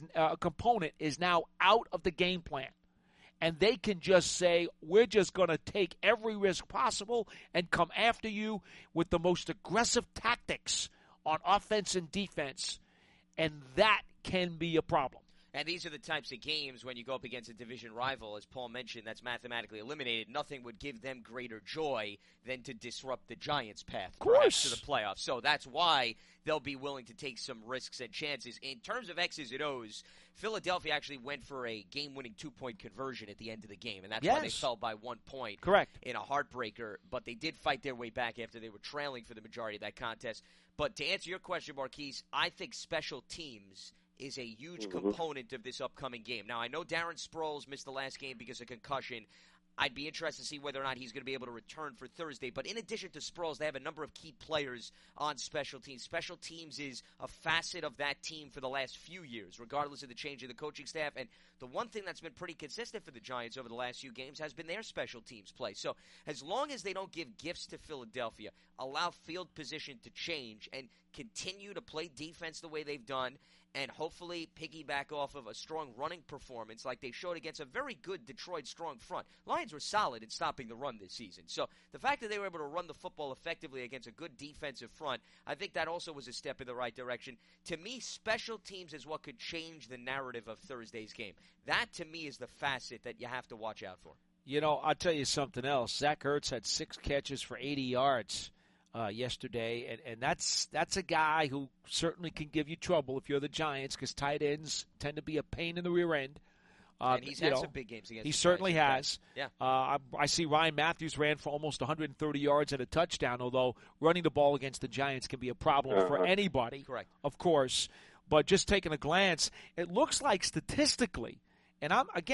is now out of the game plan. And they can just say, we're just going to take every risk possible and come after you with the most aggressive tactics on offense and defense. And that can be a problem. And these are the types of games when you go up against a division rival, as Paul mentioned, that's mathematically eliminated. Nothing would give them greater joy than to disrupt the Giants' path perhaps to the playoffs. So that's why they'll be willing to take some risks and chances. In terms of X's and O's, Philadelphia actually went for a game-winning two-point conversion at the end of the game, and that's why they fell by 1 point. Correct. In a heartbreaker. But they did fight their way back after they were trailing for the majority of that contest. But to answer your question, Marquise, I think special teams is a huge component of this upcoming game. Now, I know Darren Sproles missed the last game because of concussion. I'd be interested to see whether or not he's going to be able to return for Thursday. But in addition to Sproles, they have a number of key players on special teams. Special teams is a facet of that team for the last few years, regardless of the change in the coaching staff. And the one thing that's been pretty consistent for the Giants over the last few games has been their special teams play. So as long as they don't give gifts to Philadelphia, allow field position to change, and continue to play defense the way they've done, and hopefully piggyback off of a strong running performance like they showed against a very good Detroit strong front. Lions were solid in stopping the run this season. So the fact that they were able to run the football effectively against a good defensive front, I think that also was a step in the right direction. To me, special teams is what could change the narrative of Thursday's game. That, to me, is the facet that you have to watch out for. You know, I'll tell you something else. Zach Ertz had 6 catches for 80 yards. Yesterday, and that's a guy who certainly can give you trouble if you're the Giants, because tight ends tend to be a pain in the rear end. And he's had some big games against He the certainly Giants. has. Yeah. I see Ryan Matthews ran for almost 130 yards and a touchdown, although running the ball against the Giants can be a problem for anybody, Correct. Of course. But just taking a glance, it looks like statistically, and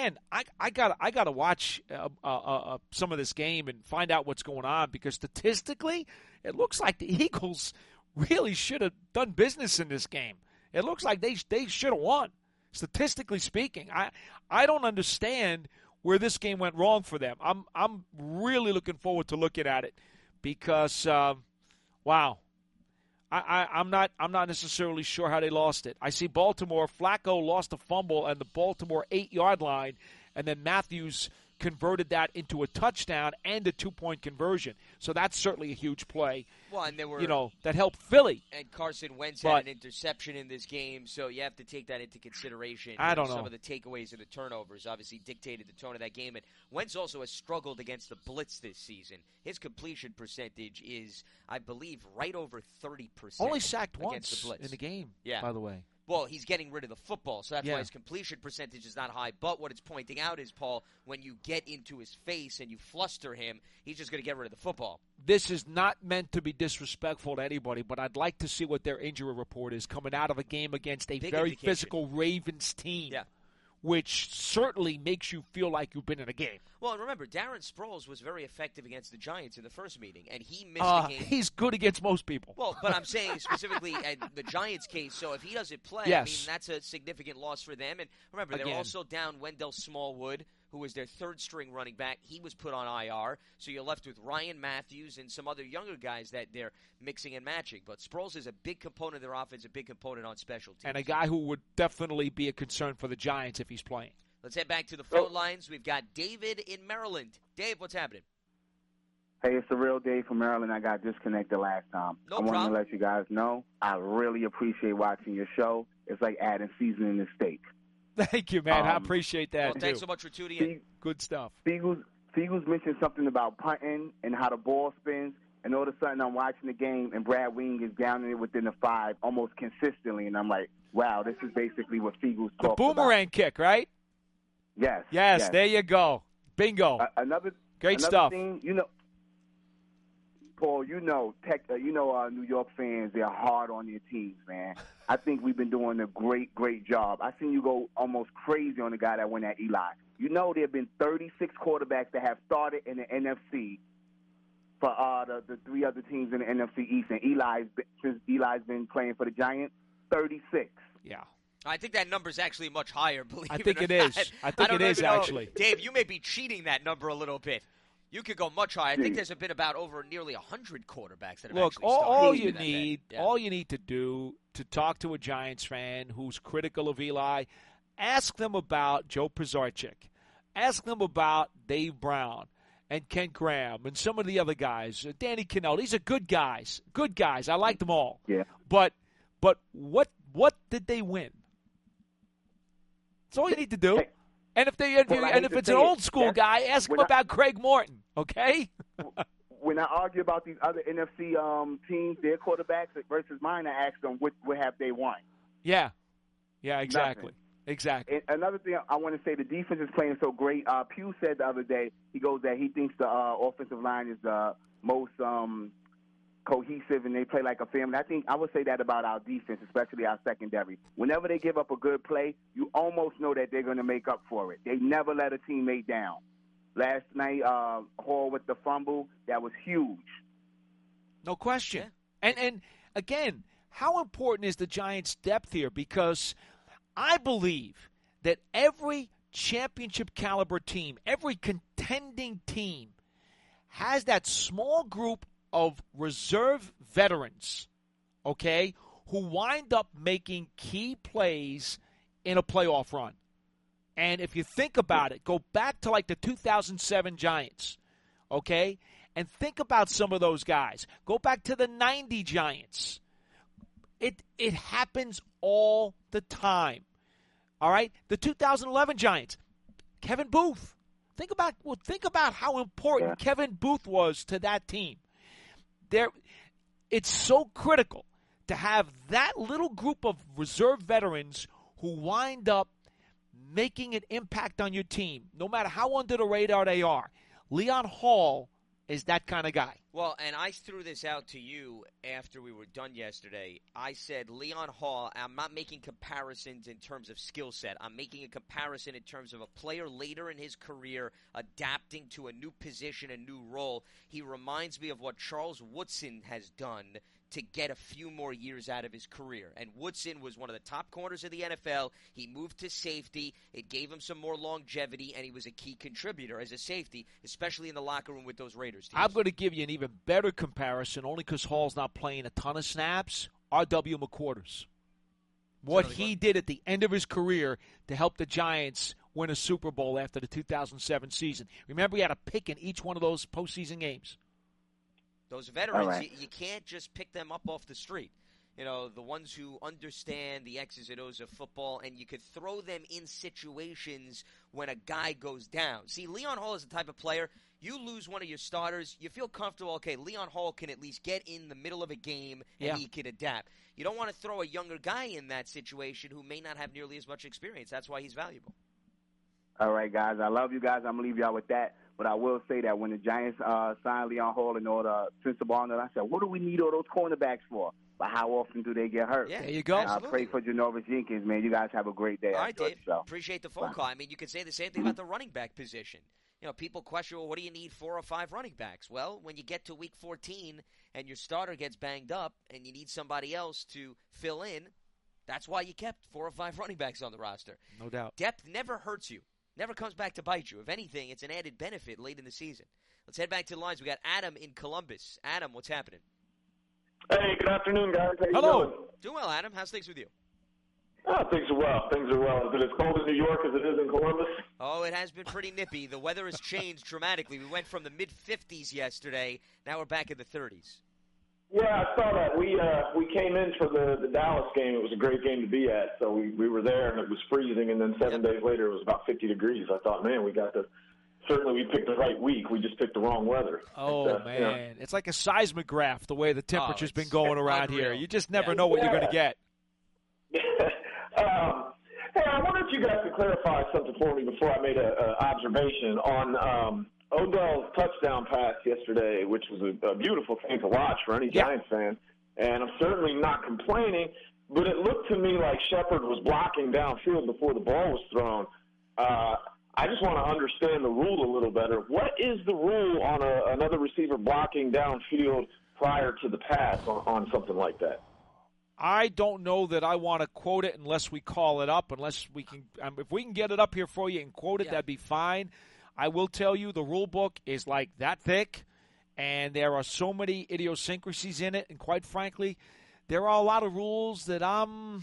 I gotta watch some of this game and find out what's going on, because statistically, it looks like the Eagles really should have done business in this game. It looks like they should have won, statistically speaking. I don't understand where this game went wrong for them. I'm really looking forward to looking at it, because wow. I'm not necessarily sure how they lost it. I see Baltimore. Flacco lost a fumble on the Baltimore 8-yard line, and then Matthews converted that into a touchdown and a 2-point conversion. So that's certainly a huge play. Well, and there were, that helped Philly. And Carson Wentz had an interception in this game, so you have to take that into consideration. I don't know. Some of the takeaways and the turnovers obviously dictated the tone of that game. And Wentz also has struggled against the blitz this season. His completion percentage is, I believe, right over 30%. Only sacked against once the blitz in the game, yeah. by the way. Well, he's getting rid of the football, so that's why his completion percentage is not high. But what it's pointing out is, Paul, when you get into his face and you fluster him, he's just going to get rid of the football. This is not meant to be disrespectful to anybody, but I'd like to see what their injury report is coming out of a game against a very physical Ravens team. Yeah. Which certainly makes you feel like you've been in a game. Well, and remember, Darren Sproles was very effective against the Giants in the first meeting, and he missed the game. He's good against most people. Well, but I'm saying specifically in the Giants' case, so if he doesn't play, yes. I mean, that's a significant loss for them. And remember, they're also down Wendell Smallwood, who was their third-string running back. He was put on IR, so you're left with Ryan Matthews and some other younger guys that they're mixing and matching. But Sproles is a big component of their offense, a big component on special teams. And a guy who would definitely be a concern for the Giants if he's playing. Let's head back to the phone lines. We've got David in Maryland. Dave, what's happening? Hey, it's the real Dave from Maryland. I got disconnected last time. No I problem. want to let you guys know I really appreciate watching your show. It's like adding seasoning to steak. Thank you, man. I appreciate that. Well, thanks so much for tuning in. Good stuff. Seagulls mentioned something about punting and how the ball spins, and all of a sudden I'm watching the game, and Brad Wing is down in it within the 5 almost consistently, and I'm like, wow, this is basically what Fiegel's The talked boomerang about. kick, right? Yes. There you go. Bingo. Great stuff. Thing, Paul, New York fans, they're hard on their teams, man. I think we've been doing a great, great job. I seen you go almost crazy on the guy that went at Eli. There have been 36 quarterbacks that have started in the NFC for the three other teams in the NFC East, and since Eli's been playing for the Giants, 36. Yeah. I think that number's actually much higher, believe it or not. I think it is. I think it is, actually. Dave, you may be cheating that number a little bit. You could go much higher. I think there's been about over nearly 100 quarterbacks that have actually started. All you need to do to talk to a Giants fan who's critical of Eli, ask them about Joe Pisarcik. Ask them about Dave Brown and Ken Graham and some of the other guys. Danny Cannell. These are good guys. Good guys. I like them all. Yeah. But what did they win? That's all you need to do. And if it's an old school guy, ask him about Craig Morton, okay? When I argue about these other NFC teams, their quarterbacks versus mine, I ask them what have they won. Yeah, exactly. Nothing. Exactly. And another thing I want to say, the defense is playing so great. Pugh said the other day, he goes that he thinks the offensive line is the most cohesive and they play like a family. I would say that about our defense, especially our secondary. Whenever they give up a good play, you almost know that they're going to make up for it. They never let a teammate down. Last night, Hall with the fumble, that was huge. No question. Yeah. And again, how important is the Giants' depth here? Because I believe that every championship caliber team, every contending team has that small group of reserve veterans, okay, who wind up making key plays in a playoff run. And if you think about it, go back to like the 2007 Giants, okay, and think about some of those guys. Go back to the 90 Giants. It happens all the time, all right? The 2011 Giants, Kevin Booth. Think about how important Kevin Booth was to that team. It's so critical to have that little group of reserve veterans who wind up making an impact on your team, no matter how under the radar they are. Leon Hall is that kind of guy. Well, and I threw this out to you after we were done yesterday. I said Leon Hall, I'm not making comparisons in terms of skill set. I'm making a comparison in terms of a player later in his career adapting to a new position, a new role. He reminds me of what Charles Woodson has done to get a few more years out of his career. And Woodson was one of the top corners of the NFL. He moved to safety. It gave him some more longevity, and he was a key contributor as a safety, especially in the locker room with those Raiders teams. I'm going to give you an even better comparison, only because Hall's not playing a ton of snaps. R.W. McQuarters. What he did at the end of his career to help the Giants win a Super Bowl after the 2007 season. Remember, he had a pick in each one of those postseason games. Those veterans, you can't just pick them up off the street. You know, the ones who understand the X's and O's of football, and you could throw them in situations when a guy goes down. See, Leon Hall is the type of player, you lose one of your starters, you feel comfortable, okay, Leon Hall can at least get in the middle of a game and he can adapt. You don't want to throw a younger guy in that situation who may not have nearly as much experience. That's why he's valuable. All right, guys. I love you guys. I'm going to leave y'all with that. But I will say that when the Giants signed Leon Hall and all the Spencer Barnett, I said, what do we need all those cornerbacks for? But how often do they get hurt? Yeah, there you go. I pray for Janoris Jenkins, man. You guys have a great day. All right, Dave. Appreciate the phone call. I mean, you could say the same thing about the running back position. You know, people question, well, what do you need 4 or 5 running backs? Well, when you get to week 14 and your starter gets banged up and you need somebody else to fill in, that's why you kept 4 or 5 running backs on the roster. No doubt. Depth never hurts you. Never comes back to bite you. If anything, it's an added benefit late in the season. Let's head back to the lines. We got Adam in Columbus. Adam, what's happening? Hey, good afternoon, guys. How you Hello. doing? Doing well, Adam. How's things with you? Things are well. Is it as cold in New York as it is in Columbus? Oh, it has been pretty nippy. The weather has changed dramatically. We went from the mid-50s yesterday. Now we're back in the 30s. Yeah, I saw that. We came in for the Dallas game. It was a great game to be at. So we were there, and it was freezing. And then 7 days later, it was about 50 degrees. I thought, man, certainly we picked the right week. We just picked the wrong weather. Oh, man. It's like a seismograph, the way the temperature's been going around unreal. here. You just never know what you're going to get. Hey, I wonder if you guys could clarify something for me before I made an observation on Odell's touchdown pass yesterday, which was a beautiful thing to watch for any Giants fan. And I'm certainly not complaining, but it looked to me like Shepard was blocking downfield before the ball was thrown. I just want to understand the rule a little better. What is the rule on another receiver blocking downfield prior to the pass on something like that? I don't know that I want to quote it unless we call it up, unless we can. If we can get it up here for you and quote it, that'd be fine. I will tell you the rule book is like that thick, and there are so many idiosyncrasies in it, and quite frankly, there are a lot of rules that I'm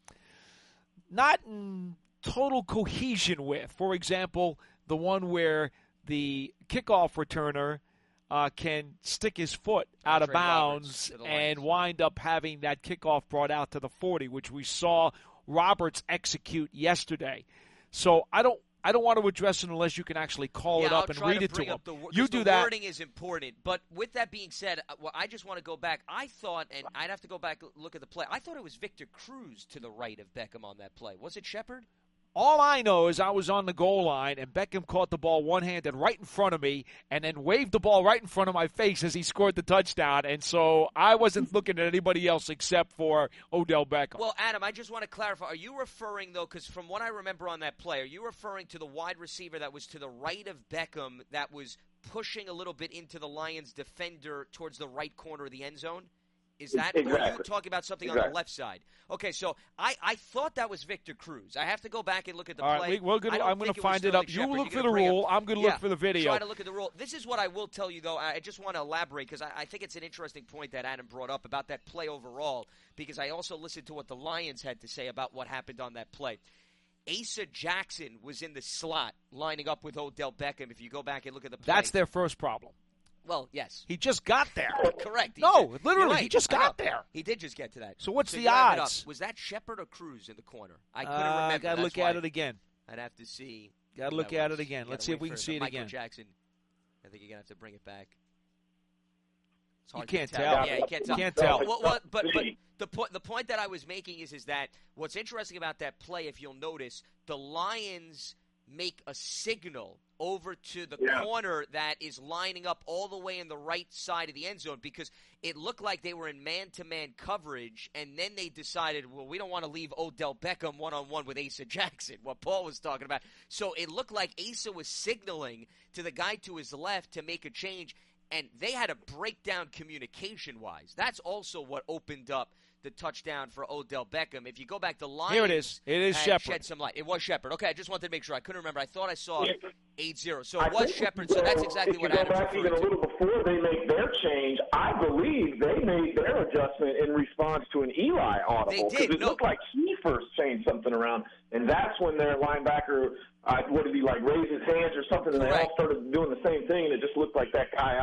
not in total cohesion with. For example, the one where the kickoff returner can stick his foot out of bounds and wind up having that kickoff brought out to the 40, which we saw Roberts execute yesterday. So I don't want to address it unless you can actually call it up and read it to him. You do that. The wording is important. But with that being said, I just want to go back. I thought, and I'd have to go back and look at the play, I thought it was Victor Cruz to the right of Beckham on that play. Was it Shepard? All I know is I was on the goal line, and Beckham caught the ball one-handed right in front of me and then waved the ball right in front of my face as he scored the touchdown. And so I wasn't looking at anybody else except for Odell Beckham. Well, Adam, I just want to clarify. Are you referring, though, because from what I remember on that play, are you referring to the wide receiver that was to the right of Beckham that was pushing a little bit into the Lions' defender towards the right corner of the end zone? Is that, or are you talking about something on the left side? Okay, so I thought that was Victor Cruz. I have to go back and look at the play. I'm going to find it up. You look for the rule. I'm going to look for the video. Try to look at the rule. This is what I will tell you, though. I just want to elaborate because I think it's an interesting point that Adam brought up about that play overall, because I also listened to what the Lions had to say about what happened on that play. Asa Jackson was in the slot lining up with Odell Beckham. If you go back and look at the play. That's their first problem. Well, yes. He just got there. Correct. Literally, right. he just got there. He did just get to that. So what's the odds? Was that Shepard or Cruz in the corner? I couldn't remember. Got to look at it again. I'd have to see. Got to look at it again. Let's see if we can see it again. Michael Jackson. I think you're going to have to bring it back. It's hard you can't to tell. tell. Yeah, you can't tell. You can't tell. But the point that I was making is that what's interesting about that play, if you'll notice, the Lions make a signal over to the corner that is lining up all the way in the right side of the end zone, because it looked like they were in man-to-man coverage, and then they decided, well, we don't want to leave Odell Beckham one-on-one with Asa Jackson, what Paul was talking about. So it looked like Asa was signaling to the guy to his left to make a change, and they had a breakdown communication-wise. That's also what opened up the touchdown for Odell Beckham. If you go back to Lions, here it is. It is Shepard. Shed some light. It was Shepard. Okay, I just wanted to make sure. I couldn't remember. I thought I saw 8-0. So it was Shepard. So that's exactly what Adam's referring to. Even a little before they make their change, I believe they made their adjustment in response to an Eli audible. They did. Because it looked like he first changed something around, and that's when their linebacker, what did he, raise his hands or something, and they all started doing the same thing, and it just looked like that guy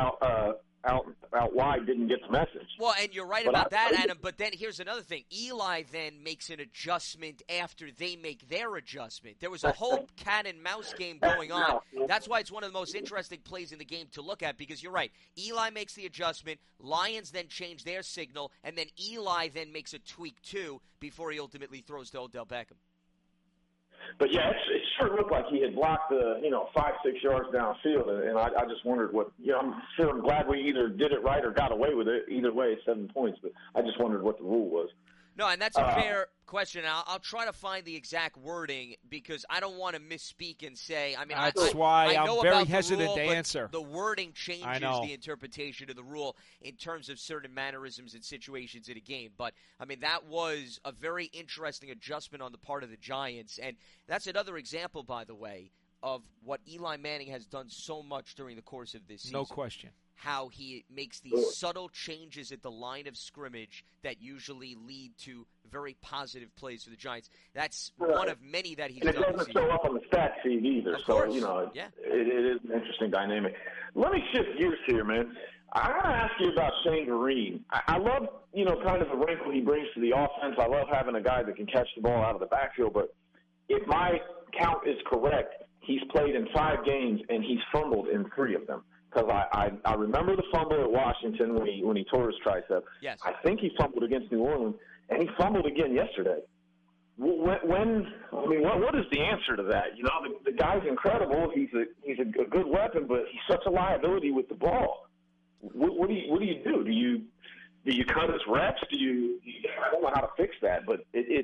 out wide didn't get the message. Well, and you're right about that, Adam, but then here's another thing. Eli then makes an adjustment after they make their adjustment. There was a whole cat-and-mouse game going on. That's why it's one of the most interesting plays in the game to look at, because you're right. Eli makes the adjustment, Lions then change their signal, and then Eli then makes a tweak, too, before he ultimately throws to Odell Beckham. But, yeah, it sure looked like he had blocked 5-6 yards downfield, and I just wondered what I'm glad we either did it right or got away with it. Either way, 7 points, but I just wondered what the rule was. No, and that's a fair question. I'll try to find the exact wording because I don't want to misspeak and say. I mean, that's why I'm very hesitant rule, to answer. The wording changes the interpretation of the rule in terms of certain mannerisms and situations in a game. But I mean, that was a very interesting adjustment on the part of the Giants, and that's another example, by the way, of what Eli Manning has done so much during the course of this season. No question. How he makes these subtle changes at the line of scrimmage that usually lead to very positive plays for the Giants. That's one of many that he's done. And it doesn't show up on the stat sheet either. Of course. It is an interesting dynamic. Let me shift gears here, man. I got to ask you about Shane Vereen. I love, kind of the wrinkle he brings to the offense. I love having a guy that can catch the ball out of the backfield. But if my count is correct, he's played in 5 games and he's fumbled in 3 of them. Because I remember the fumble at Washington when he tore his tricep. Yes. I think he fumbled against New Orleans, and he fumbled again yesterday. what is the answer to that? You know, the guy's incredible. He's a good weapon, but he's such a liability with the ball. What do you do? Do you cut his reps? I don't know how to fix that, but it's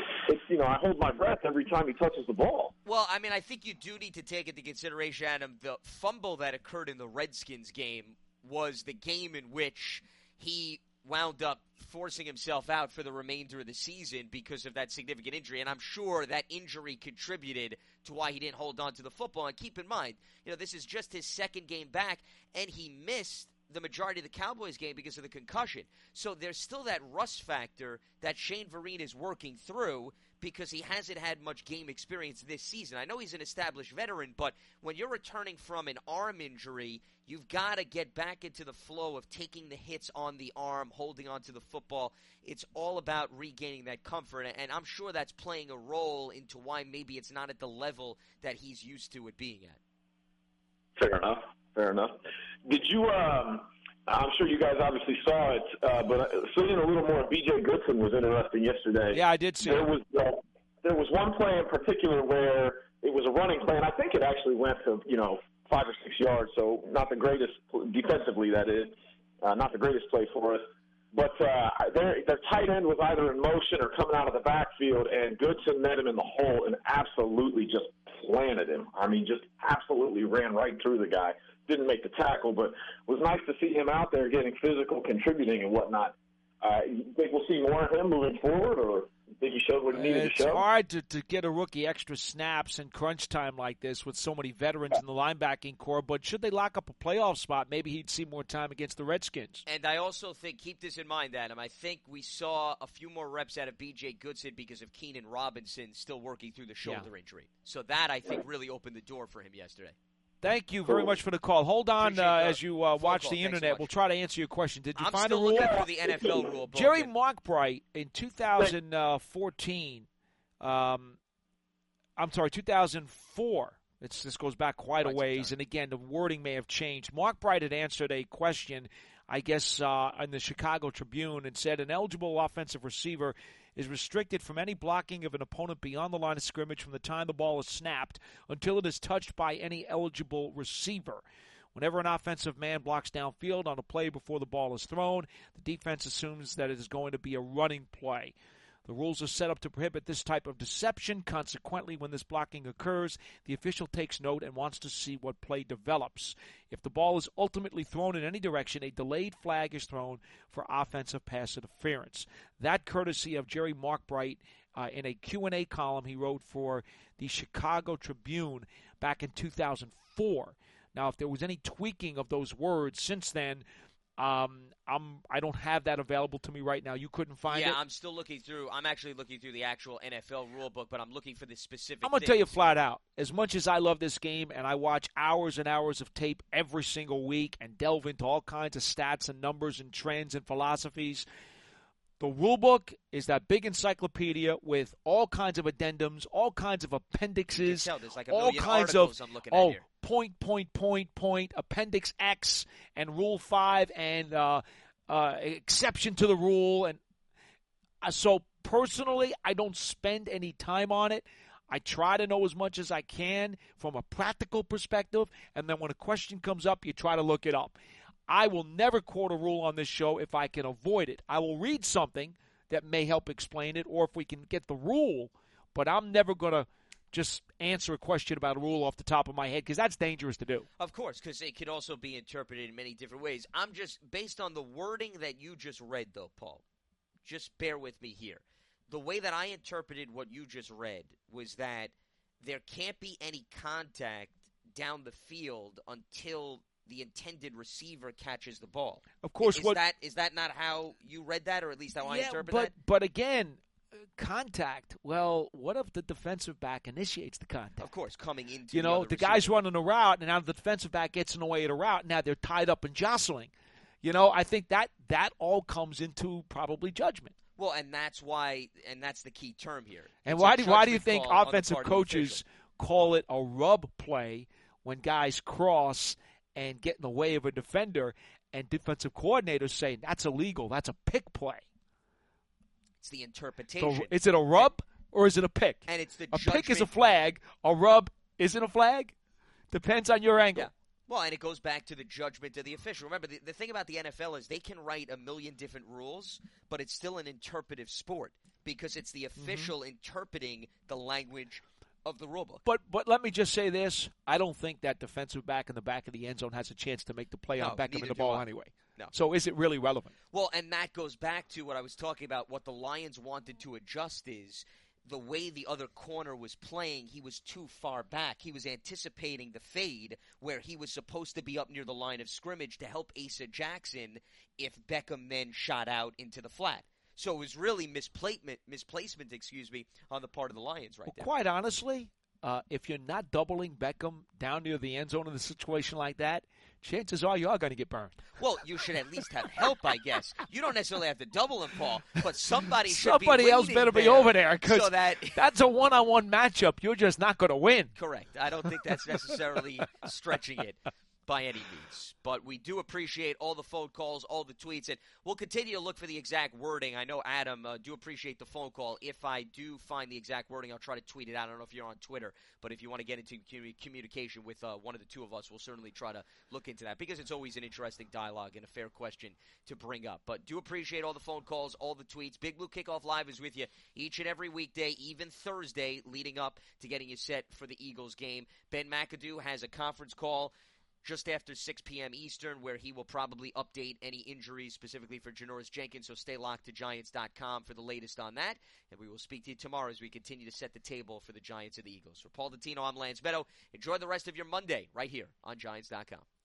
I hold my breath every time he touches the ball. Well, I mean, I think you do need to take into consideration, Adam, the fumble that occurred in the Redskins game was the game in which he wound up forcing himself out for the remainder of the season because of that significant injury. And I'm sure that injury contributed to why he didn't hold on to the football. And keep in mind, this is just his second game back, and he missed the majority of the Cowboys game because of the concussion. So there's still that rust factor that Shane Vereen is working through because he hasn't had much game experience this season. I know he's an established veteran, but when you're returning from an arm injury, you've got to get back into the flow of taking the hits on the arm, holding on to the football. It's all about regaining that comfort, and I'm sure that's playing a role into why maybe it's not at the level that he's used to it being at. Fair enough. Did you I'm sure you guys obviously saw it, but seeing a little more of B.J. Goodson was interesting yesterday. Yeah, I did see it. There was one play in particular where it was a running play, and I think it actually went to, 5 or 6 yards, so not the greatest defensively, that is, not the greatest play for us. But their tight end was either in motion or coming out of the backfield, and Goodson met him in the hole and absolutely just planted him. I mean, just absolutely ran right through the guy. Didn't make the tackle, but it was nice to see him out there getting physical, contributing and whatnot. You think we'll see more of him moving forward, or you think he showed what he needed to show? It's hard to get a rookie extra snaps in crunch time like this with so many veterans in the linebacking core, but should they lock up a playoff spot, maybe he'd see more time against the Redskins. And I also think, keep this in mind, Adam, I think we saw a few more reps out of B.J. Goodson because of Keenan Robinson still working through the shoulder injury. So that, I think, really opened the door for him yesterday. Thank you very much for the call. Hold on as you watch the Internet. We'll try to answer your question. Did you find a rule? I'm still looking through the NFL rule book. Jerry Markbright in 2014, 2004. This goes back quite a ways, and again, the wording may have changed. Markbright had answered a question, I guess, in the Chicago Tribune and said an eligible offensive receiver is restricted from any blocking of an opponent beyond the line of scrimmage from the time the ball is snapped until it is touched by any eligible receiver. Whenever an offensive man blocks downfield on a play before the ball is thrown, the defense assumes that it is going to be a running play. The rules are set up to prohibit this type of deception. Consequently, when this blocking occurs, the official takes note and wants to see what play develops. If the ball is ultimately thrown in any direction, a delayed flag is thrown for offensive pass interference. That courtesy of Jerry Markbright in a Q&A column he wrote for the Chicago Tribune back in 2004. Now, if there was any tweaking of those words since then, I don't have that available to me right now. You couldn't find it? Yeah, I'm still looking through. I'm actually looking through the actual NFL rule book, but I'm looking for the specific I'm going to tell you flat out, as much as I love this game and I watch hours and hours of tape every single week and delve into all kinds of stats and numbers and trends and philosophies, the rule book is that big encyclopedia with all kinds of addendums, all kinds of appendixes, you can tell there's like a all million kinds articles of I'm looking at here. point, Appendix X, and Rule 5, and exception to the rule. And so personally, I don't spend any time on it. I try to know as much as I can from a practical perspective, and then when a question comes up, you try to look it up. I will never quote a rule on this show if I can avoid it. I will read something that may help explain it, or if we can get the rule, but I'm never going to just answer a question about a rule off the top of my head, because that's dangerous to do. Of course, because it could also be interpreted in many different ways. I'm just, based on the wording that you just read, though, Paul, just bear with me here. The way that I interpreted what you just read was that there can't be any contact down the field until the intended receiver catches the ball. Of course. Is that not how you read that, or at least how I interpret that? But again, contact, well, what if the defensive back initiates the contact? Of course, coming into the guy's running a route, and now the defensive back gets in the way of the route, and now they're tied up and jostling. I think that all comes into probably judgment. Well, and that's the key term here. And why do you think offensive coaches call it a rub play when guys cross and get in the way of a defender, and defensive coordinators say that's illegal, that's a pick play? It's the interpretation. So, is it a rub? or is it a pick? And it's the a judgment. pick is a flag. A rub isn't a flag. Depends on your angle. Yeah. Well, and it goes back to the judgment of the official. Remember, the thing about the NFL is they can write a million different rules, but it's still an interpretive sport because it's the official interpreting the language of the rulebook. But let me just say this. I don't think that defensive back in the back of the end zone has a chance to make the play on Beckham in the ball anyway. No. So is it really relevant? Well, and that goes back to what I was talking about. What the Lions wanted to adjust is the way the other corner was playing, he was too far back. He was anticipating the fade where he was supposed to be up near the line of scrimmage to help Asa Jackson if Beckham then shot out into the flat. So it was really misplacement, on the part of the Lions right there. Quite honestly, if you're not doubling Beckham down near the end zone in a situation like that, chances are you are going to get burned. Well, you should at least have help, I guess. You don't necessarily have to double him, Paul, but somebody else better be over there because so that's a one-on-one matchup. You're just not going to win. Correct. I don't think that's necessarily stretching it by any means. But we do appreciate all the phone calls, all the tweets, and we'll continue to look for the exact wording. I know, Adam, do appreciate the phone call. If I do find the exact wording, I'll try to tweet it out. I don't know if you're on Twitter, but if you want to get into communication with one of the two of us, we'll certainly try to look into that because it's always an interesting dialogue and a fair question to bring up. But do appreciate all the phone calls, all the tweets. Big Blue Kickoff Live is with you each and every weekday, even Thursday, leading up to getting you set for the Eagles game. Ben McAdoo has a conference call just after 6 p.m. Eastern, where he will probably update any injuries specifically for Janoris Jenkins. So stay locked to Giants.com for the latest on that. And we will speak to you tomorrow as we continue to set the table for the Giants and the Eagles. For Paul Dottino, I'm Lance Meadow. Enjoy the rest of your Monday right here on Giants.com.